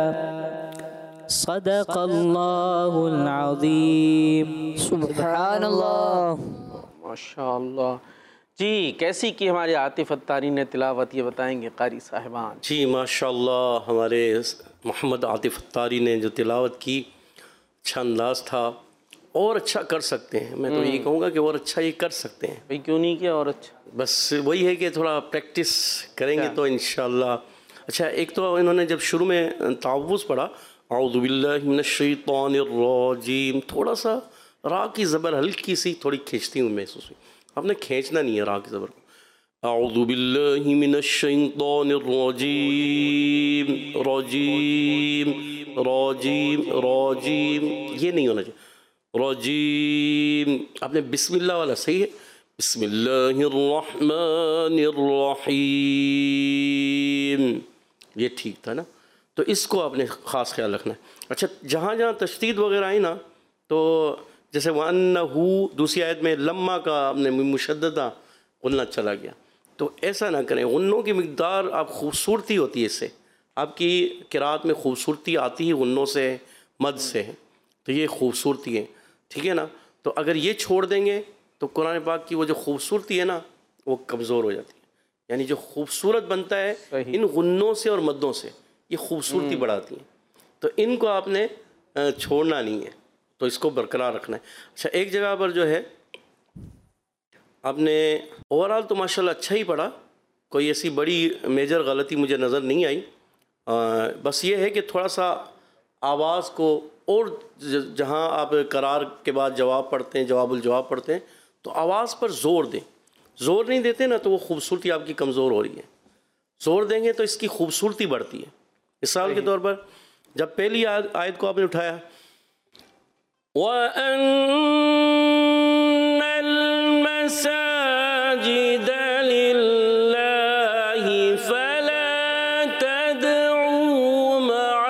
صدق الله العظيم سبحان الله ماشاء اللہ. جی کیسی کی ہمارے عاطف اتاری نے تلاوت، یہ بتائیں گے قاری صاحبان؟ جی ماشاءاللہ ہمارے محمد عاطف اتاری نے جو تلاوت کی اچھا انداز تھا، اور اچھا کر سکتے ہیں. میں تو یہی کہوں گا کہ اور اچھا یہ کر سکتے ہیں. بھئی کیوں نہیں کیا اور اچھا؟ بس وہی ہے کہ تھوڑا پریکٹس کریں گے تو انشاءاللہ. اچھا ایک تو انہوں نے جب شروع میں تعوذ پڑھا اعوذ باللہ من الشیطان الرجیم، تھوڑا سا را کی زبر ہلکی سی تھوڑی کھینچتی ہوں محسوس ہوئی. آپ نے کھینچنا نہیں ہے را کی زبر کو. اعوذ باللہ من الشیطان الرجیم رجیم رجیم رجیم، یہ نہیں ہونا چاہیے. رجیم آپ نے بسم اللہ والا صحیح ہے، بسم اللہ الرحمن الرحیم، یہ ٹھیک تھا نا. تو اس کو آپ نے خاص خیال رکھنا ہے. اچھا جہاں جہاں تشدید وغیرہ آئی نا، تو جیسے وَأَنَّهُ دوسری آیت میں لما کا آپ نے مشددہ غنہ چلا گیا، تو ایسا نہ کریں. غنوں کی مقدار آپ خوبصورتی ہوتی ہے، اس سے آپ کی قرات میں خوبصورتی آتی ہی غنوں سے مد سے ہے، تو یہ خوبصورتی ہے، ٹھیک ہے نا. تو اگر یہ چھوڑ دیں گے تو قرآن پاک کی وہ جو خوبصورتی ہے نا وہ کمزور ہو جاتی ہے. یعنی جو خوبصورت بنتا ہے ان غنوں سے اور مدوں سے، یہ خوبصورتی بڑھاتی ہیں. تو ان کو آپ نے چھوڑنا نہیں ہے، تو اس کو برقرار رکھنا ہے. اچھا ایک جگہ پر جو ہے آپ نے اوورال تو ماشاءاللہ اچھا ہی پڑھا، کوئی ایسی بڑی میجر غلطی مجھے نظر نہیں آئی. بس یہ ہے کہ تھوڑا سا آواز کو، اور جہاں آپ قرار کے بعد جواب پڑھتے ہیں، جواب الجواب پڑھتے ہیں، تو آواز پر زور دیں. زور نہیں دیتے نا تو وہ خوبصورتی آپ کی کمزور ہو رہی ہے. زور دیں گے تو اس کی خوبصورتی بڑھتی ہے. مثال کے طور پر جب پہلی آیت کو آپ نے اٹھایا وَأَنَّ الْمَسَاجِدَ لِلَّهِ فَلَا تَدْعُوا مَعَ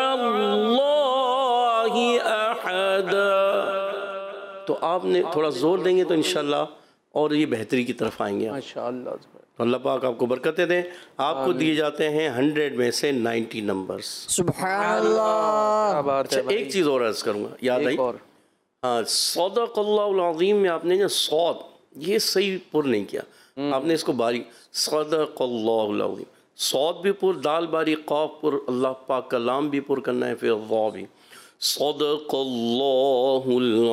اللَّهِ أَحَدًا، تو آپ نے تھوڑا زور دیں گے تو انشاءاللہ اور یہ بہتری کی طرف آئیں گے. ماشاءاللہ. اللہ پاک آپ کو برکتیں دیں. آپ کو دیے جاتے ہیں ہنڈریڈ میں سے نائنٹی نمبرز. سبحان اللہ. اچھا ایک چیز اور عرض کروں گا، یاد آئی؟ ہاں صدق اللہ العظیم میں آپ نے جو صاد یہ صحیح پر نہیں کیا، آپ نے اس کو باری صدق اللہ العظیم، صاد بھی پر، دال باری، قاف پر، اللہ پاک کا لام بھی پر کرنا ہے، پھر ضا بھی. صدق اللہ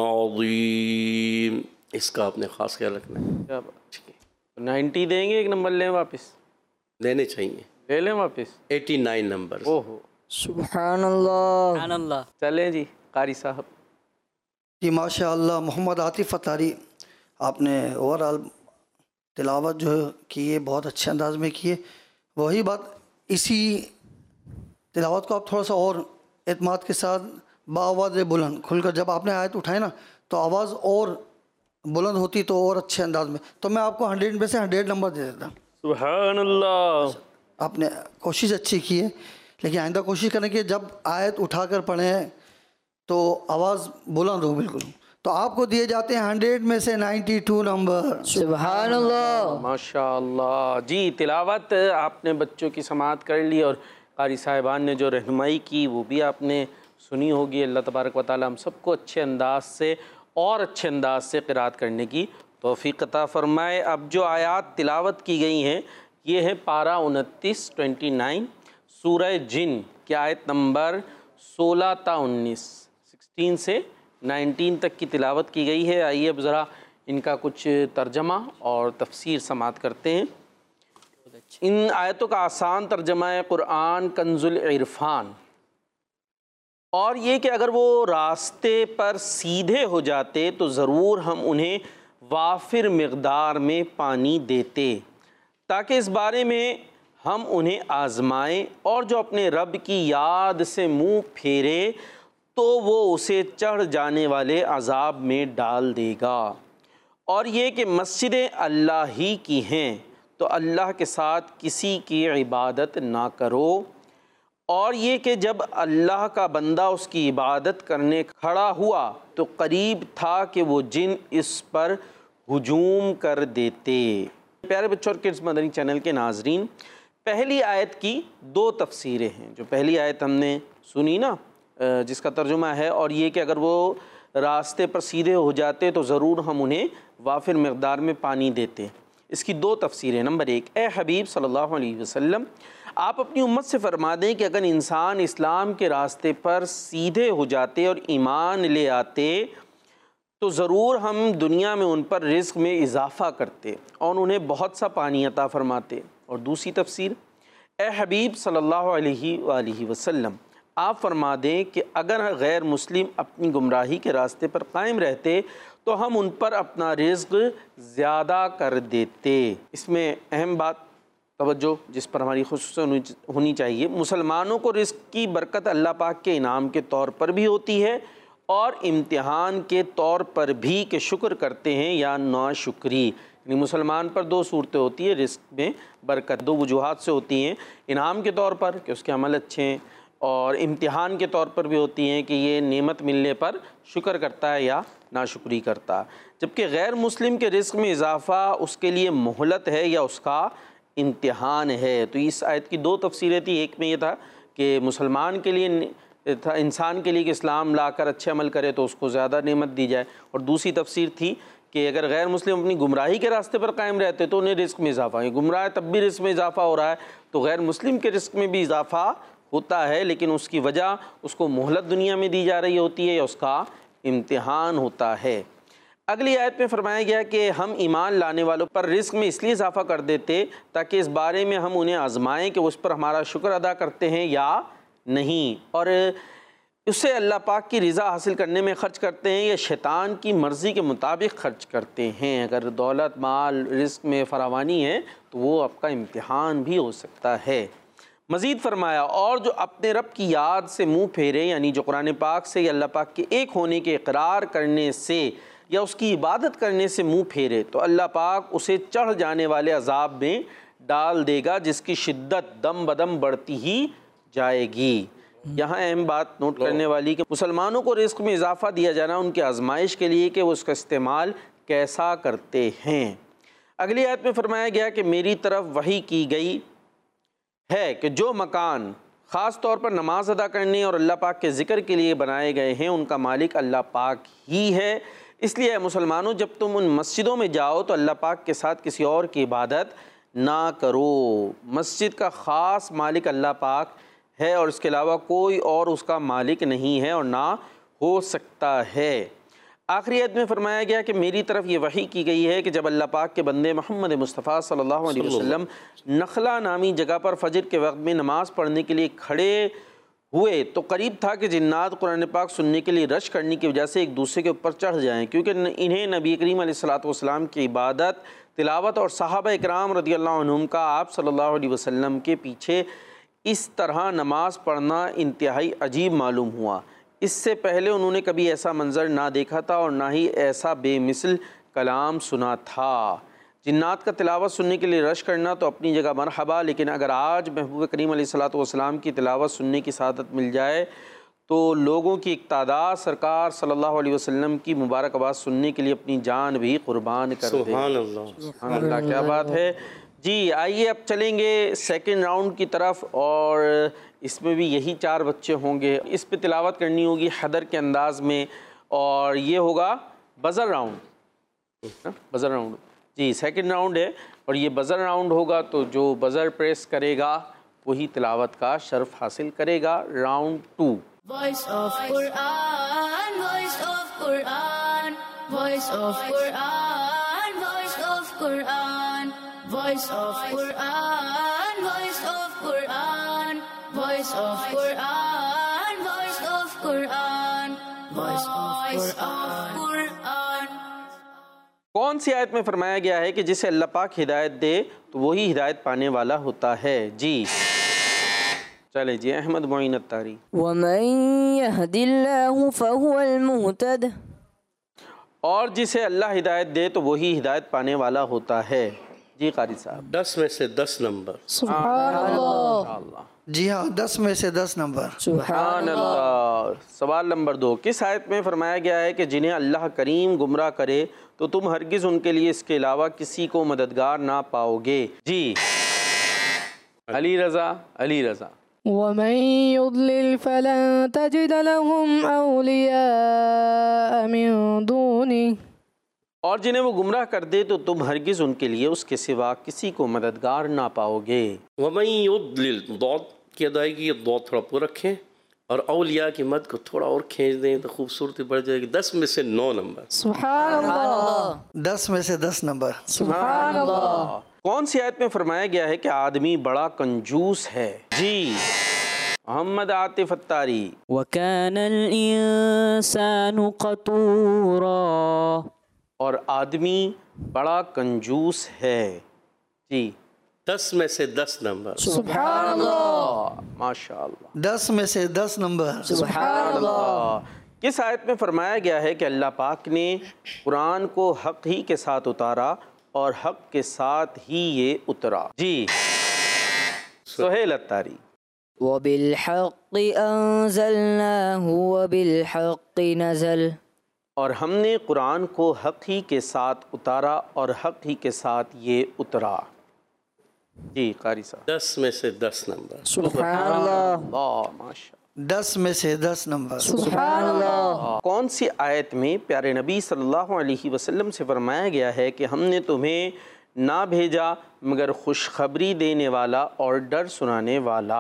العظیم، اس کا آپ نے خاص خیال رکھنا ہے. نائنٹی دیں گے، ایک نمبر لیں واپس؟ لینے چاہیے. لے لیں واپس ایٹی نائن نمبر. اوہو سبحان اللہ سبحان اللہ. چلیں جی قاری صاحب. جی ماشاء اللہ محمد عاطف اتاری، آپ نے اوور آل تلاوت جو کی ہے بہت اچھے انداز میں کی ہے. وہی بات، اسی تلاوت کو آپ تھوڑا سا اور اعتماد کے ساتھ باآواز بلند کھل کر جب آپ نے آیت اٹھائے نا تو آواز اور بلند ہوتی تو اور اچھے انداز میں. تو میں آپ کو ہنڈریڈ میں سے ہنڈریڈ نمبر دے دیتا. سبحان اللہ. آپ نے کوشش اچھی کی ہے، لیکن آئندہ کوشش کریں کہ جب آیت اٹھا کر پڑھیں تو آواز بلند ہو بالکل. تو آپ کو دیے جاتے ہیں ہنڈریڈ میں سے نائنٹی ٹو نمبر. سبحان اللہ. ماشاء اللہ. جی تلاوت آپ نے بچوں کی سماعت کر لی، اور قاری صاحبان نے جو رہنمائی کی وہ بھی آپ نے سنی ہوگی. اللہ تبارک و تعالی ہم سب کو اچھے انداز سے اور اچھے انداز سے قرات کرنے کی توفیق عطا فرمائے. اب جو آیات تلاوت کی گئی ہیں یہ ہے پارہ انتیس ٹوینٹی نائن سورہ جن کی آیت نمبر سولہ تا انیس، سکسٹین سے نائنٹین تک کی تلاوت کی گئی ہے. آئیے اب ذرا ان کا کچھ ترجمہ اور تفسیر سماعت کرتے ہیں۔ ان آیتوں کا آسان ترجمہ ہے قرآن کنز العرفان، اور یہ کہ اگر وہ راستے پر سیدھے ہو جاتے تو ضرور ہم انہیں وافر مقدار میں پانی دیتے، تاکہ اس بارے میں ہم انہیں آزمائیں، اور جو اپنے رب کی یاد سے منہ پھیرے تو وہ اسے چڑھ جانے والے عذاب میں ڈال دے گا۔ اور یہ کہ مسجدیں اللہ ہی کی ہیں تو اللہ کے ساتھ کسی کی عبادت نہ کرو، اور یہ کہ جب اللہ کا بندہ اس کی عبادت کرنے کھڑا ہوا تو قریب تھا کہ وہ جن اس پر ہجوم کر دیتے۔ پیارے بچوں اور کڈز مدنی چینل کے ناظرین، پہلی آیت کی دو تفسیریں ہیں۔ جو پہلی آیت ہم نے سنی نا، جس کا ترجمہ ہے اور یہ کہ اگر وہ راستے پر سیدھے ہو جاتے تو ضرور ہم انہیں وافر مقدار میں پانی دیتے، اس کی دو تفسیریں۔ نمبر ایک، اے حبیب صلی اللہ علیہ وسلم، آپ اپنی امت سے فرما دیں کہ اگر انسان اسلام کے راستے پر سیدھے ہو جاتے اور ایمان لے آتے تو ضرور ہم دنیا میں ان پر رزق میں اضافہ کرتے اور انہیں بہت سا پانی عطا فرماتے۔ اور دوسری تفسیر، اے حبیب صلی اللہ علیہ وآلہ وسلم، آپ فرما دیں کہ اگر غیر مسلم اپنی گمراہی کے راستے پر قائم رہتے تو ہم ان پر اپنا رزق زیادہ کر دیتے۔ اس میں اہم بات توجہ جس پر ہماری خصوصاً ہونی چاہیے، مسلمانوں کو رزق کی برکت اللہ پاک کے انعام کے طور پر بھی ہوتی ہے اور امتحان کے طور پر بھی کہ شکر کرتے ہیں یا ناشکری۔ یعنی مسلمان پر دو صورتیں ہوتی ہیں رزق میں برکت، دو وجوہات سے ہوتی ہیں، انعام کے طور پر کہ اس کے عمل اچھے ہیں، اور امتحان کے طور پر بھی ہوتی ہیں کہ یہ نعمت ملنے پر شکر کرتا ہے یا ناشکری کرتا۔ جبکہ غیر مسلم کے رزق میں اضافہ اس کے لیے مہلت ہے یا اس کا امتحان ہے۔ تو اس آیت کی دو تفسیریں تھی، ایک میں یہ تھا کہ مسلمان کے لیے تھا، انسان کے لیے کہ اسلام لا کر اچھے عمل کرے تو اس کو زیادہ نعمت دی جائے، اور دوسری تفسیر تھی کہ اگر غیر مسلم اپنی گمراہی کے راستے پر قائم رہتے تو انہیں رزق میں اضافہ ہے، گمراہ ہے تب بھی رزق میں اضافہ ہو رہا ہے، تو غیر مسلم کے رزق میں بھی اضافہ ہوتا ہے، لیکن اس کی وجہ اس کو مہلت دنیا میں دی جا رہی ہوتی ہے یا اس کا امتحان ہوتا ہے۔ اگلی آیت میں فرمایا گیا کہ ہم ایمان لانے والوں پر رزق میں اس لیے اضافہ کر دیتے تاکہ اس بارے میں ہم انہیں آزمائیں کہ وہ اس پر ہمارا شکر ادا کرتے ہیں یا نہیں، اور اس سے اللہ پاک کی رضا حاصل کرنے میں خرچ کرتے ہیں یا شیطان کی مرضی کے مطابق خرچ کرتے ہیں۔ اگر دولت مال رزق میں فراوانی ہے تو وہ آپ کا امتحان بھی ہو سکتا ہے۔ مزید فرمایا، اور جو اپنے رب کی یاد سے منہ پھیرے، یعنی جو قرآن پاک سے یا اللہ پاک کے ایک ہونے کے اقرار کرنے سے یا اس کی عبادت کرنے سے منہ پھیرے تو اللہ پاک اسے چڑھ جانے والے عذاب میں ڈال دے گا جس کی شدت دم بدم بڑھتی ہی جائے گی۔ یہاں اہم بات نوٹ کرنے والی کہ مسلمانوں کو رزق میں اضافہ دیا جانا ان کی آزمائش کے لیے کہ وہ اس کا استعمال کیسا کرتے ہیں۔ اگلی آیت میں فرمایا گیا کہ میری طرف وحی کی گئی ہے کہ جو مکان خاص طور پر نماز ادا کرنے اور اللہ پاک کے ذکر کے لیے بنائے گئے ہیں ان کا مالک اللہ پاک ہی ہے، اس لیے اے مسلمانوں جب تم ان مسجدوں میں جاؤ تو اللہ پاک کے ساتھ کسی اور کی عبادت نہ کرو۔ مسجد کا خاص مالک اللہ پاک ہے اور اس کے علاوہ کوئی اور اس کا مالک نہیں ہے اور نہ ہو سکتا ہے۔ آخری آیت میں فرمایا گیا کہ میری طرف یہ وحی کی گئی ہے کہ جب اللہ پاک کے بندے محمد مصطفیٰ صلی اللہ علیہ وسلم نخلا نامی جگہ پر فجر کے وقت میں نماز پڑھنے کے لیے کھڑے ہوئے تو قریب تھا کہ جنات قرآن پاک سننے کے لیے رش کرنے کی وجہ سے ایک دوسرے کے اوپر چڑھ جائیں، کیونکہ انہیں نبی کریم علیہ الصلوۃ والسلام کی عبادت، تلاوت اور صحابہ اکرام رضی اللہ عنہم کا آپ صلی اللہ علیہ وسلم کے پیچھے اس طرح نماز پڑھنا انتہائی عجیب معلوم ہوا۔ اس سے پہلے انہوں نے کبھی ایسا منظر نہ دیکھا تھا اور نہ ہی ایسا بے مثل کلام سنا تھا۔ جنات کا تلاوت سننے کے لیے رش کرنا تو اپنی جگہ مرحبا، لیکن اگر آج محبوب کریم علیہ الصلوۃ والسلام کی تلاوت سننے کی سعادت مل جائے تو لوگوں کی ایک تعداد سرکار صلی اللہ علیہ وسلم کی مبارک آواز سننے کے لیے اپنی جان بھی قربان کر دے۔ سبحان اللہ، سبحان اللہ، کیا بات ہے۔ جی آئیے اب چلیں گے سیکنڈ راؤنڈ کی طرف، اور اس میں بھی یہی چار بچے ہوں گے۔ اس پہ تلاوت کرنی ہوگی حدر کے انداز میں، اور یہ ہوگا بزر راؤنڈ، بزر راؤنڈ جی سیکنڈ راؤنڈ ہے، اور یہ بزر راؤنڈ ہوگا تو جو بزر پریس کرے گا وہی تلاوت کا شرف حاصل کرے گا۔ Round two. Voice of Quran, voice of Quran, voice of Quran. Quran, voice of Quran, voice of Quran, voice of Quran, voice of Quran, voice of Quran. کون سی آیت میں فرمایا گیا ہے کہ جسے اللہ پاک ہدایت دے تو وہی ہدایت پانے والا ہوتا ہے؟ جی چلے جی احمد معین الطاری. ومن يهد الله فهو المهتد. اور جسے اللہ ہدایت دے تو وہی ہدایت پانے والا ہوتا ہے. جی قاری صاحب. دس میں سے دس نمبر. سبحان اللہ. جی ہاں دس میں سے دس نمبر. سبحان اللہ. سوال نمبر دو، کس آیت میں فرمایا گیا ہے کہ جنہیں اللہ کریم گمراہ کرے تو تم ہرگز ان کے لیے اس کے علاوہ کسی کو مددگار نہ پاؤ گے؟ جی علی رضا. علی رضا. ومن يضلل فلن تجد لهم أولياء من دونه. اور جنہیں وہ گمراہ کر دے تو تم ہرگز ان کے لیے اس کے سوا کسی کو مددگار نہ پاؤ گے. ومن یضلل، ضاد کی ادائیگی ضاد تھوڑا پر رکھیں اور اولیاء کی مد کو تھوڑا اور کھینچ دیں تو خوبصورتی بڑھ جائے گی. دس میں سے نو نمبر. سبحان اللہ. دس میں سے دس نمبر. سبحان اللہ. کون سی آیت میں فرمایا گیا ہے کہ آدمی بڑا کنجوس ہے؟ جی محمد عاطف الطاری. وكان الإنسان قتورا. اور آدمی بڑا کنجوس ہے. جی دس میں سے دس نمبر. سبحان اللہ. ماشاء اللہ. دس میں سے دس نمبر. سبحان اللہ. کس آیت میں فرمایا گیا ہے کہ اللہ پاک نے قرآن کو حق ہی کے ساتھ اتارا اور حق کے ساتھ ہی یہ اترا؟ جی سہیل الطاری. وبالحق أنزلناه وبالحق نزل. اور ہم نے قرآن کو حق ہی کے ساتھ اتارا اور حق ہی کے ساتھ یہ اترا. جی قاری صاحب. دس میں سے دس نمبر. سبحان اللہ. اللہ ماشاء. دس میں سے دس نمبر. سبحان اللہ. کون سی آیت میں پیارے نبی صلی اللہ علیہ وسلم سے فرمایا گیا ہے کہ ہم نے تمہیں نہ بھیجا مگر خوشخبری دینے والا اور ڈر سنانے والا؟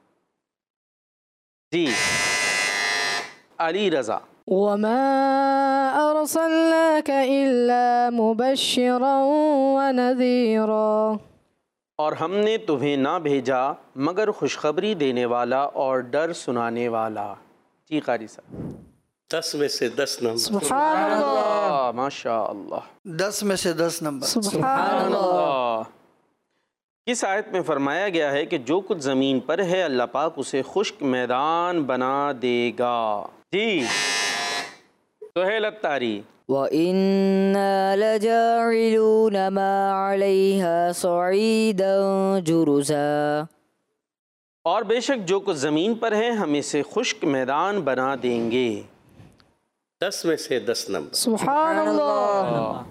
جی علی رضا. وما أرسلناك إلا مبشرا ونذيرا. اور ہم نے تمہیں نہ بھیجا مگر خوشخبری دینے والا اور ڈر سنانے والا. جی قاری صاحب. دس میں سے دس نمبر. سبحان اللہ. ماشاء اللہ. دس میں سے دس نمبر. سبحان اللہ. کس آیت میں فرمایا گیا ہے کہ جو کچھ زمین پر ہے اللہ پاک اسے خشک میدان بنا دے گا؟ جی سہیل الطاری. وَإِنَّا لَجَاعِلُونَ مَا عَلَيْهَا صَعِيدًا جُرُزًا. اور بے شک جو کچھ زمین پر ہے ہم اسے خشک میدان بنا دیں گے. دس میں سے دس نمبر. سبحان اللہ.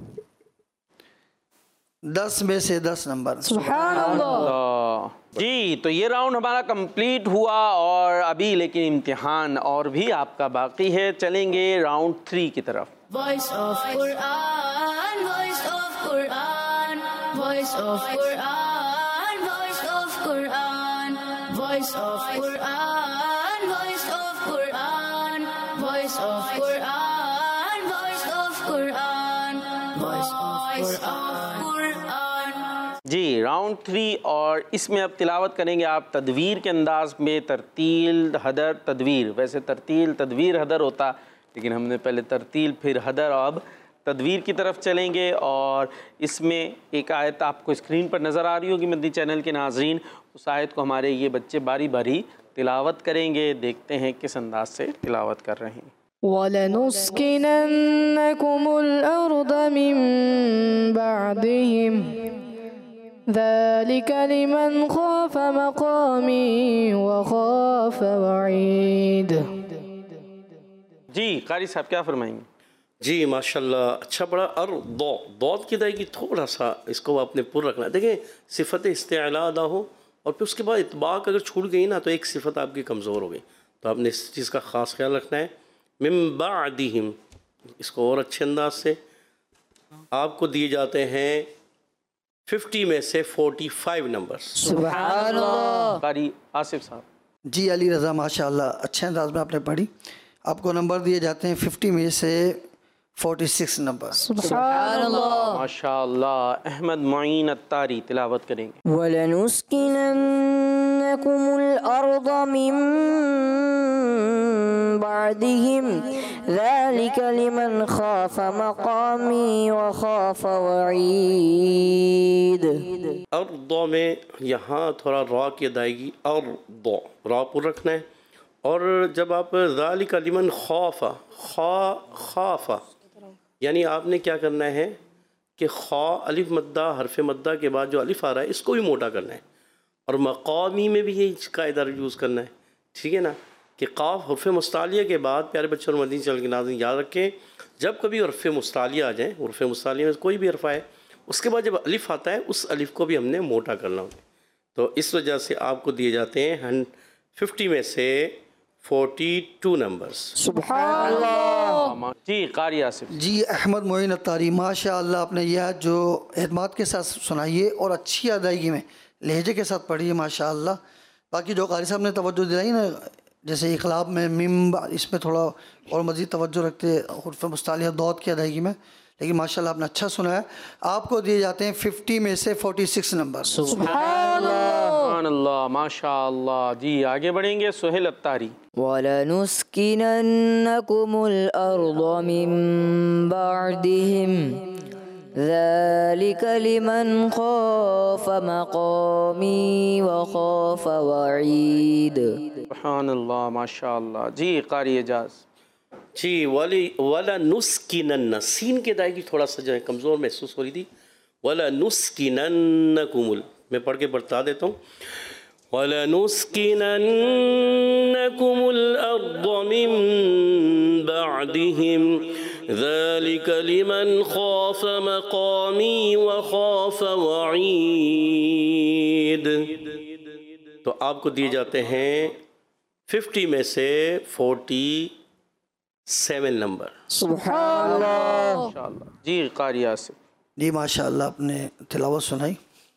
دس میں سے دس نمبر. سبحان اللہ. جی تو یہ راؤنڈ ہمارا کمپلیٹ ہوا اور ابھی لیکن امتحان اور بھی آپ کا باقی ہے. چلیں گے راؤنڈ تھری کی طرف. Voice of Quran, voice of Quran, voice of Quran, voice of Quran, voice of Quran, voice of Quran, voice of Quran, voice of Quran, voice of Quran. جی راؤنڈ تھری اور اس میں اب تلاوت کریں گے آپ تدویر کے انداز میں. ترتیل حدر تدویر. ویسے ترتیل تدویر حدر ہوتا لیکن ہم نے پہلے ترتیل پھر حدر اور اب تدویر کی طرف چلیں گے. اور اس میں ایک آیت آپ کو اسکرین پر نظر آ رہی ہوگی مدنی چینل کے ناظرین. اس آیت کو ہمارے یہ بچے باری باری تلاوت کریں گے. دیکھتے ہیں کس انداز سے تلاوت کر رہے ہیں. وَلَنُسْكِنَنَّكُمُ الْأَرْضَ مِن بَعْدِهِمْ ذَلِكَ لِمَنْ خَافَ مَقَامِي وَخَافَ وَعِيدِ. جی قاری صاحب کیا فرمائیں گے؟ جی ماشاءاللہ اچھا پڑھا. اور دو دود کی ادائیگی تھوڑا سا اس کو آپ نے پر رکھنا ہے. دیکھیں صفت استعلاء ادا ہو اور پھر اس کے بعد اطباق اگر چھوٹ گئی نا تو ایک صفت آپ کی کمزور ہو گئی. تو آپ نے اس چیز کا خاص خیال رکھنا ہے. من بعدہم اس کو اور اچھے انداز سے آپ کو دیے جاتے ہیں ففٹی میں سے فورٹی فائیو نمبر. سبحان اللہ. قاری آصف صاحب. جی علی رضا ماشاء اللہ اچھے انداز میں آپ نے پڑھی. آپ کو نمبر دیے جاتے ہیں ففٹی میں سے فورٹی سکس نمبر. سبحان اللہ. ماشاء اللہ. احمد معین الطاری تلاوت کریں گے. وَلَنُسْكِنَنَّكُمُ الْأَرْضَ مِنْ بَعْدِهِمْ ذَلِكَ لِمَنْ خَافَ مَقَامِي وَخَافَ وَعِيدِ. ارض میں یہاں تھوڑا را کی ادائیگی، ارض را پر رکھنا ہے. اور جب آپ ذالک لمن خوف خا خاف یعنی آپ نے کیا کرنا ہے کہ خا الف مدہ حرف مدہ کے بعد جو الف آ رہا ہے اس کو بھی موٹا کرنا ہے. اور مقامی میں بھی یہی قاعدہ یوز کرنا ہے. ٹھیک ہے نا کہ قاف حرف مستعلیہ کے بعد پیارے بچوں اور مدنی چینل کے ناظرین یاد رکھیں جب کبھی حرف مستعلیہ آ جائیں، حرف مستعلیہ میں کوئی بھی حرف آئے اس کے بعد جب الف آتا ہے اس الف کو بھی ہم نے موٹا کرنا ہوتا ہے. تو اس وجہ سے آپ کو دیے جاتے ہیں ففٹی میں سے فورٹی ٹو نمبرز. سبحان اللہ. جی قاری آصف. جی احمد معین الطاری ماشاء اللہ آپ نے یہ جو اعتماد کے ساتھ سنائیے اور اچھی ادائیگی میں لہجے کے ساتھ پڑھی ہے ماشاء اللہ. باقی جو قاری صاحب نے توجہ دلائی نا جیسے اقلاب میں میم اس میں تھوڑا اور مزید توجہ رکھتے حرف مستعلیہ ضاد کی ادائیگی میں، لیکن ماشاء اللہ آپ نے اچھا سنا ہے. آپ کو دیے جاتے ہیں ففٹی میں سے فورٹی سکس نمبر. سبحان اللہ. سبحان اللہ. ماشاء اللہ. جی آگے بڑھیں گے. سہیل الطاری. وَلَنُسْكِنَنَّكُمُ الْأَرْضَ مِنْ بَعْدِهِمْ ذَلِكَ لِمَنْ خَافَ مَقَامِي وَخَافَ وَعِيدِ. سبحان اللہ. ماشاء اللہ. جی قاری اعجاز. جی ولی ولا نسکنن سین کے ادائیگی تھوڑا سا جو ہے کمزور محسوس ہو رہی تھی. ولا نسکننکم میں پڑھ کے بتا دیتا ہوں. ولا نسکننکم الارض من بعدهم ذلك لمن خاف مقامی وخاف وعید. تو آپ کو دیے جاتے ہیں ففٹی میں سے فورٹی سیون نمبر. سبحان اللہ. ماشاء اللہ. جی قاری آصف. جی ماشاء اللہ آپ نے تلاوت سنائی،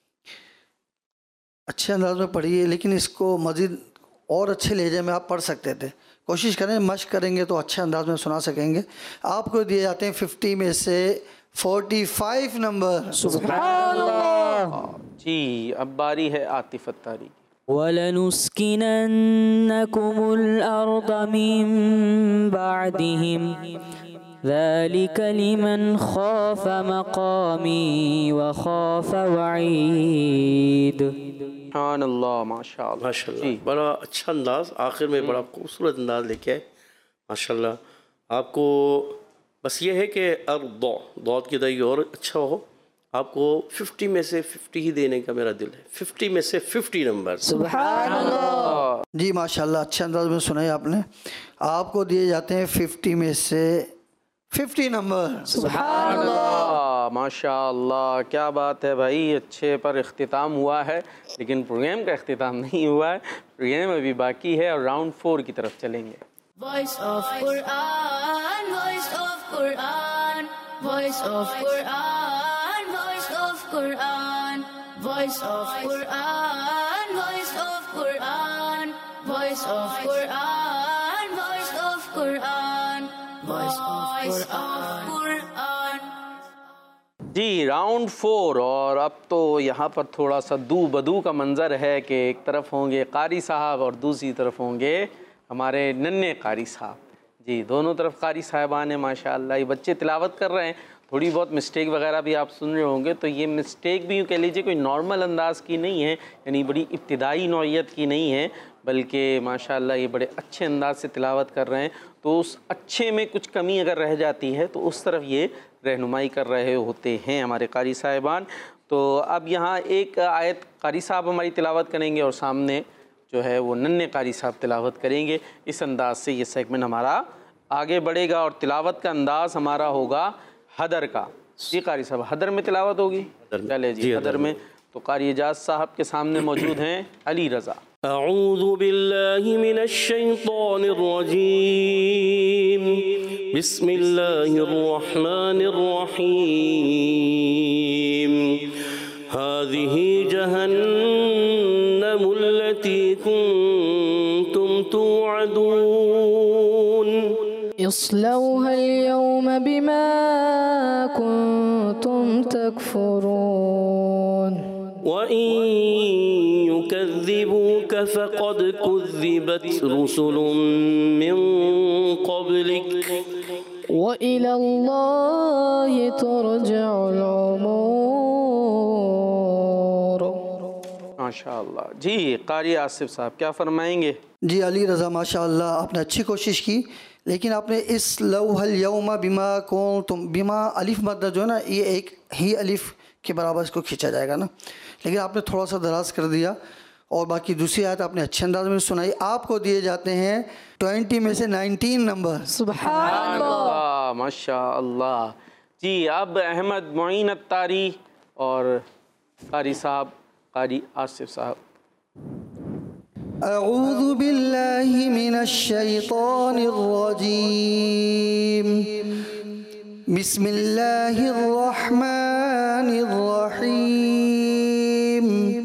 اچھے انداز میں پڑھی ہے، لیکن اس کو مزید اور اچھے لہجے میں آپ پڑھ سکتے تھے. کوشش کریں، مشق کریں گے تو اچھے انداز میں سنا سکیں گے. آپ کو دیے جاتے ہیں ففٹی میں سے فورٹی فائیو نمبر. سبحان اللہ. جی اب باری ہے عاطف الطاری. وَلَنُسْكِنَنَّكُمُ الْأَرْضَ مِنْ بَعْدِهِمْ ذَلِكَ لِمَنْ خَافَ مَقَامِي وَخَافَ وَعِيدِ. سبحان اللہ. ماشاء اللہ. ماشاء اللہ جی بڑا اچھا انداز، آخر میں بڑا خوبصورت انداز لے کے آئے ماشاء اللہ. آپ کو بس یہ ہے کہ ارض ضاد کی ادائیگی اور اچھا ہو. آپ کو ففٹی میں سے ففٹی ہی دینے کا میرا دل ہے. ففٹی میں سے ففٹی نمبر. سبحان اللہ. جی ماشاء اللہ اچھے انداز میں سنائی آپ نے. آپ کو دیے جاتے ہیں ففٹی میں سے ففٹی نمبر. سبحان اللہ. ماشاء اللہ. کیا بات ہے بھائی. اچھے پر اختتام ہوا ہے لیکن پروگرام کا اختتام نہیں ہوا ہے. پروگرام ابھی باقی ہے اور راؤنڈ فور کی طرف چلیں گے. Voice of Quran, voice of Quran, voice of Quran, voice of Quran, voice of Quran, voice of Quran, voice of Quran, voice of Quran, voice of Quran. جی راؤنڈ فور. اور اب تو یہاں پر تھوڑا سا دو بدو کا منظر ہے کہ ایک طرف ہوں گے قاری صاحب اور دوسری طرف ہوں گے ہمارے ننھے قاری صاحب. جی دونوں طرف قاری صاحبان ہیں ماشاء اللہ. یہ بچے تلاوت کر رہے ہیں، تھوڑی بہت مسٹیک وغیرہ بھی آپ سن رہے ہوں گے. تو یہ مسٹیک بھی یوں کہہ لیجیے کوئی نارمل انداز کی نہیں ہے، یعنی بڑی ابتدائی نوعیت کی نہیں ہے، بلکہ ماشاء اللہ یہ بڑے اچھے انداز سے تلاوت کر رہے ہیں. تو اس اچھے میں کچھ کمی اگر رہ جاتی ہے تو اس طرف یہ رہنمائی کر رہے ہوتے ہیں ہمارے قاری صاحبان. تو اب یہاں ایک آیت قاری صاحب ہماری تلاوت کریں گے اور سامنے جو ہے وہ ننھے قاری صاحب تلاوت کریں گے. اس انداز سے یہ سیگمنٹ ہمارا آگے بڑھے گا اور تلاوت کا انداز ہمارا ہوگا حدر کا. جی قاری صاحب حدر میں تلاوت ہوگی. چلے جی حدر میں. تو قاری اعجاز صاحب کے سامنے موجود ہیں علی رضا. اعوذ باللہ من الشیطان الرجیم بسم اللہ الرحمن الرحیم. هذه جهنم التي كنتم توعدون اصلوها اليوم بما بما كنتم تكفرون وَإِن يُكَذِّبُوكَ فَقَدْ كُذِّبَتْ رُسُلٌ مِّن قَبْلِكَ وإلى الله ترجع الأمور. ماشاء اللہ. جی قاری آصف صاحب کیا فرمائیں گے؟ جی علی رضا ماشاء اللہ آپ نے اچھی کوشش کی، لیکن آپ نے اس لوح الیوم بما کنتم بما الف مدہ جو ہے نا یہ ایک ہی الف کے برابر اس کو کھینچا جائے گا نا، لیکن آپ نے تھوڑا سا دراز کر دیا اور باقی دوسری آیت آپ نے اچھے انداز میں سنائی. آپ کو دیے جاتے ہیں ٹوینٹی میں سے نائنٹین نمبر. سبحان اللہ. ماشاء اللہ. جی اب احمد معین الطاری اور قاری صاحب قاری آصف صاحب. اعوذ باللہ من الشیطان الرجیم بسم اللہ الرحمن الرحیم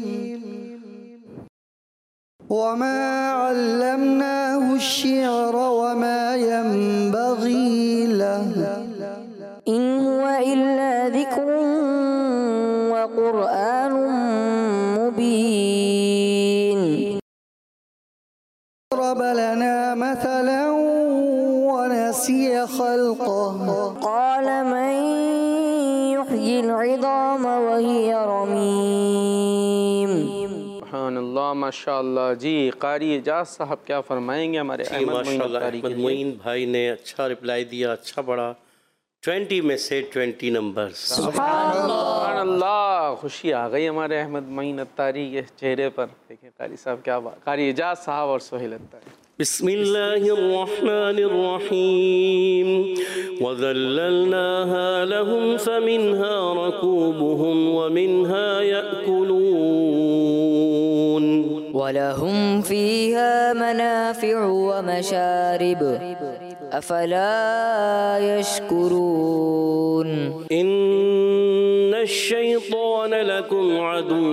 وما علمناه الشعر وما ينبغي له إن هو إلا ذكر وقرآن مبين. ضرب لنا مثلا ونسي خلقه قال من يحيي العظام وهي رميم. سبحان اللہ ماشاء اللہ. جی قاری اعجاز صاحب کیا فرمائیں گے ہمارے جی احمد معین ماشاء اللہ الطاری کے احمد لیے؟ معین بھائی نے اچھا رپلائی دیا، اچھا پڑھا. ٹوینٹی میں سے ٹوینٹی نمبرز. سبحان اللہ. خوشی آ گئی ہمارے احمد معین الطاری کے چہرے پر. دیکھیں قاری صاحب کیا بات. قاری اعجاز صاحب اور سہیل الطاری. بسم اللہ الرحمن الرحیم وَذَلَّلْنَاهَا لَهُمْ فَمِنْهَا رَكُوبُهُمْ وَمِنْهَا يَأْكُلُونَ ولهم فيها منافع ومشارب أفلا يشكرون. إن الشيطان لكم عدو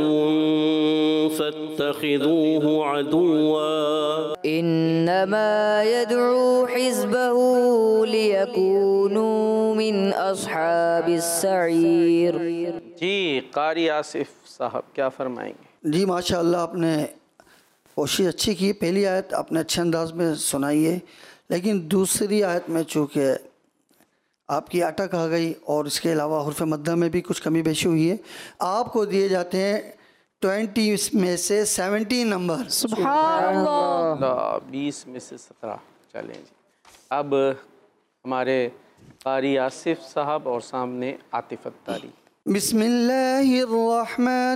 فاتخذوه عدوا إنما يدعو حزبه ليكونوا من أصحاب السعير. جی قاری آصف صاحب کیا فرمائیں گے؟ جی ماشاء اللہ آپ نے کوشش اچھی کی. پہلی آیت آپ نے اچھے انداز میں سنائی ہے، لیکن دوسری آیت میں چونکہ آپ کی اٹک آ گئی اور اس کے علاوہ حرف مدہ میں بھی کچھ کمی بیشی ہوئی ہے. آپ کو دیے جاتے ہیں ٹوینٹی میں سے سیونٹین نمبر. سبحان اللہ. بیس میں سے سترہ. چلیں جی اب ہمارے قاری آصف صاحب اور سامنے عاطف الطاری. بسم اللہ الرحمن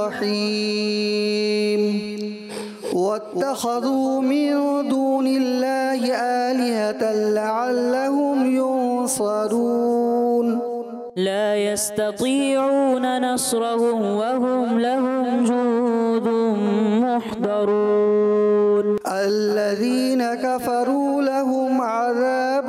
الرحیم واتخذوا من دون اللہ آلہة لعلهم ينصرون. لا يستطيعون نصرهم وهم لهم جند محضرون. الذين كفروا لهم عذاب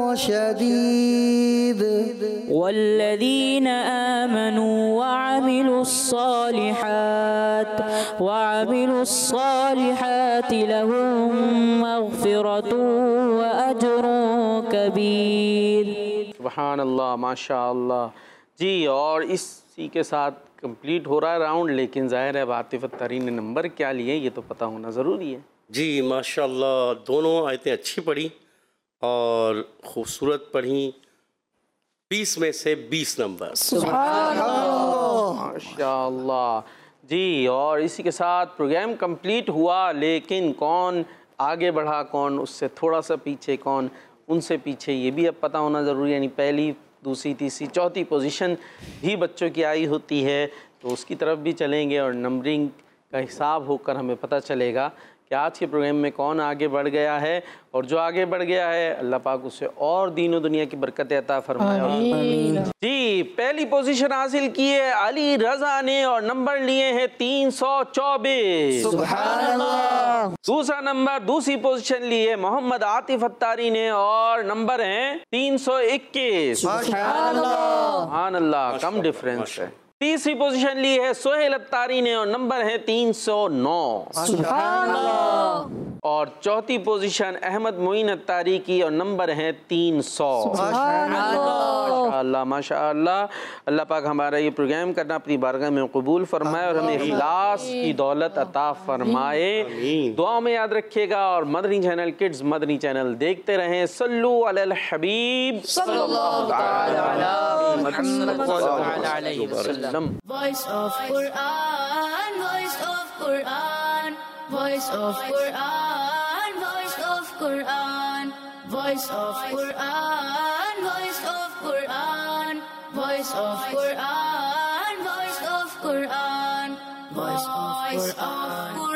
شديد والذين آمنوا وعملوا الصالحات وعملوا الصالحات لهم مغفرة وأجر كبير. سبحان اللہ ماشاء اللہ. جی اور اسی کے ساتھ کمپلیٹ ہو رہا ہے راؤنڈ، لیکن ظاہر ہے عاطف الطاری نے نمبر کیا لیے یہ تو پتہ ہونا ضروری ہے. جی ماشاء اللہ دونوں آیتیں اچھی پڑھی اور خوبصورت پڑھی. بیس میں سے بیس نمبر. سبحان اللہ. ماشاء اللہ. جی اور اسی کے ساتھ پروگرام کمپلیٹ ہوا، لیکن کون آگے بڑھا، کون اس سے تھوڑا سا پیچھے، کون ان سے پیچھے، یہ بھی اب پتہ ہونا ضروری ہے. یعنی پہلی، دوسری، تیسری، چوتھی پوزیشن بھی بچوں کی آئی ہوتی ہے، تو اس کی طرف بھی چلیں گے اور نمبرنگ کا حساب ہو کر ہمیں پتہ چلے گا کہ آج کے پروگرام میں کون آگے بڑھ گیا ہے، اور جو آگے بڑھ گیا ہے اللہ پاک اسے اور دین و دنیا کی برکت عطا فرمائے. آمین. جی پہلی پوزیشن حاصل کی ہے علی رضا نے اور نمبر لیے ہیں تین سو چوبیس. سبحان اللہ. دوسرا نمبر دوسری پوزیشن لی ہے محمد عاطف الطاری نے اور نمبر ہیں تین سو اکیس. سبحان اللہ. سبحان اللہ کم ڈفرینس ہے. تیسری پوزیشن لی ہے سہیل الطاری نے اور نمبر ہے تین سو نو. سبحان اللہ. اور چوتھی پوزیشن احمد معین اتاری کی اور نمبر ہیں تین سو. ماشاء اللہ ماشاء اللہ. اللہ پاک ہمارا یہ پروگرام کرنا اپنی بارگاہ میں قبول فرمائے اور ہمیں اخلاص کی دولت عطا فرمائے. دعاؤں میں یاد رکھیے گا اور مدنی چینل کڈز مدنی چینل دیکھتے رہیں. صلو علی الحبیب صلی اللہ علیہ وسلم. Voice of Quran, voice of Quran, voice of Quran, voice of Quran, voice of Quran, voice of Quran, voice of Quran, voice of Quran, voice of Quran.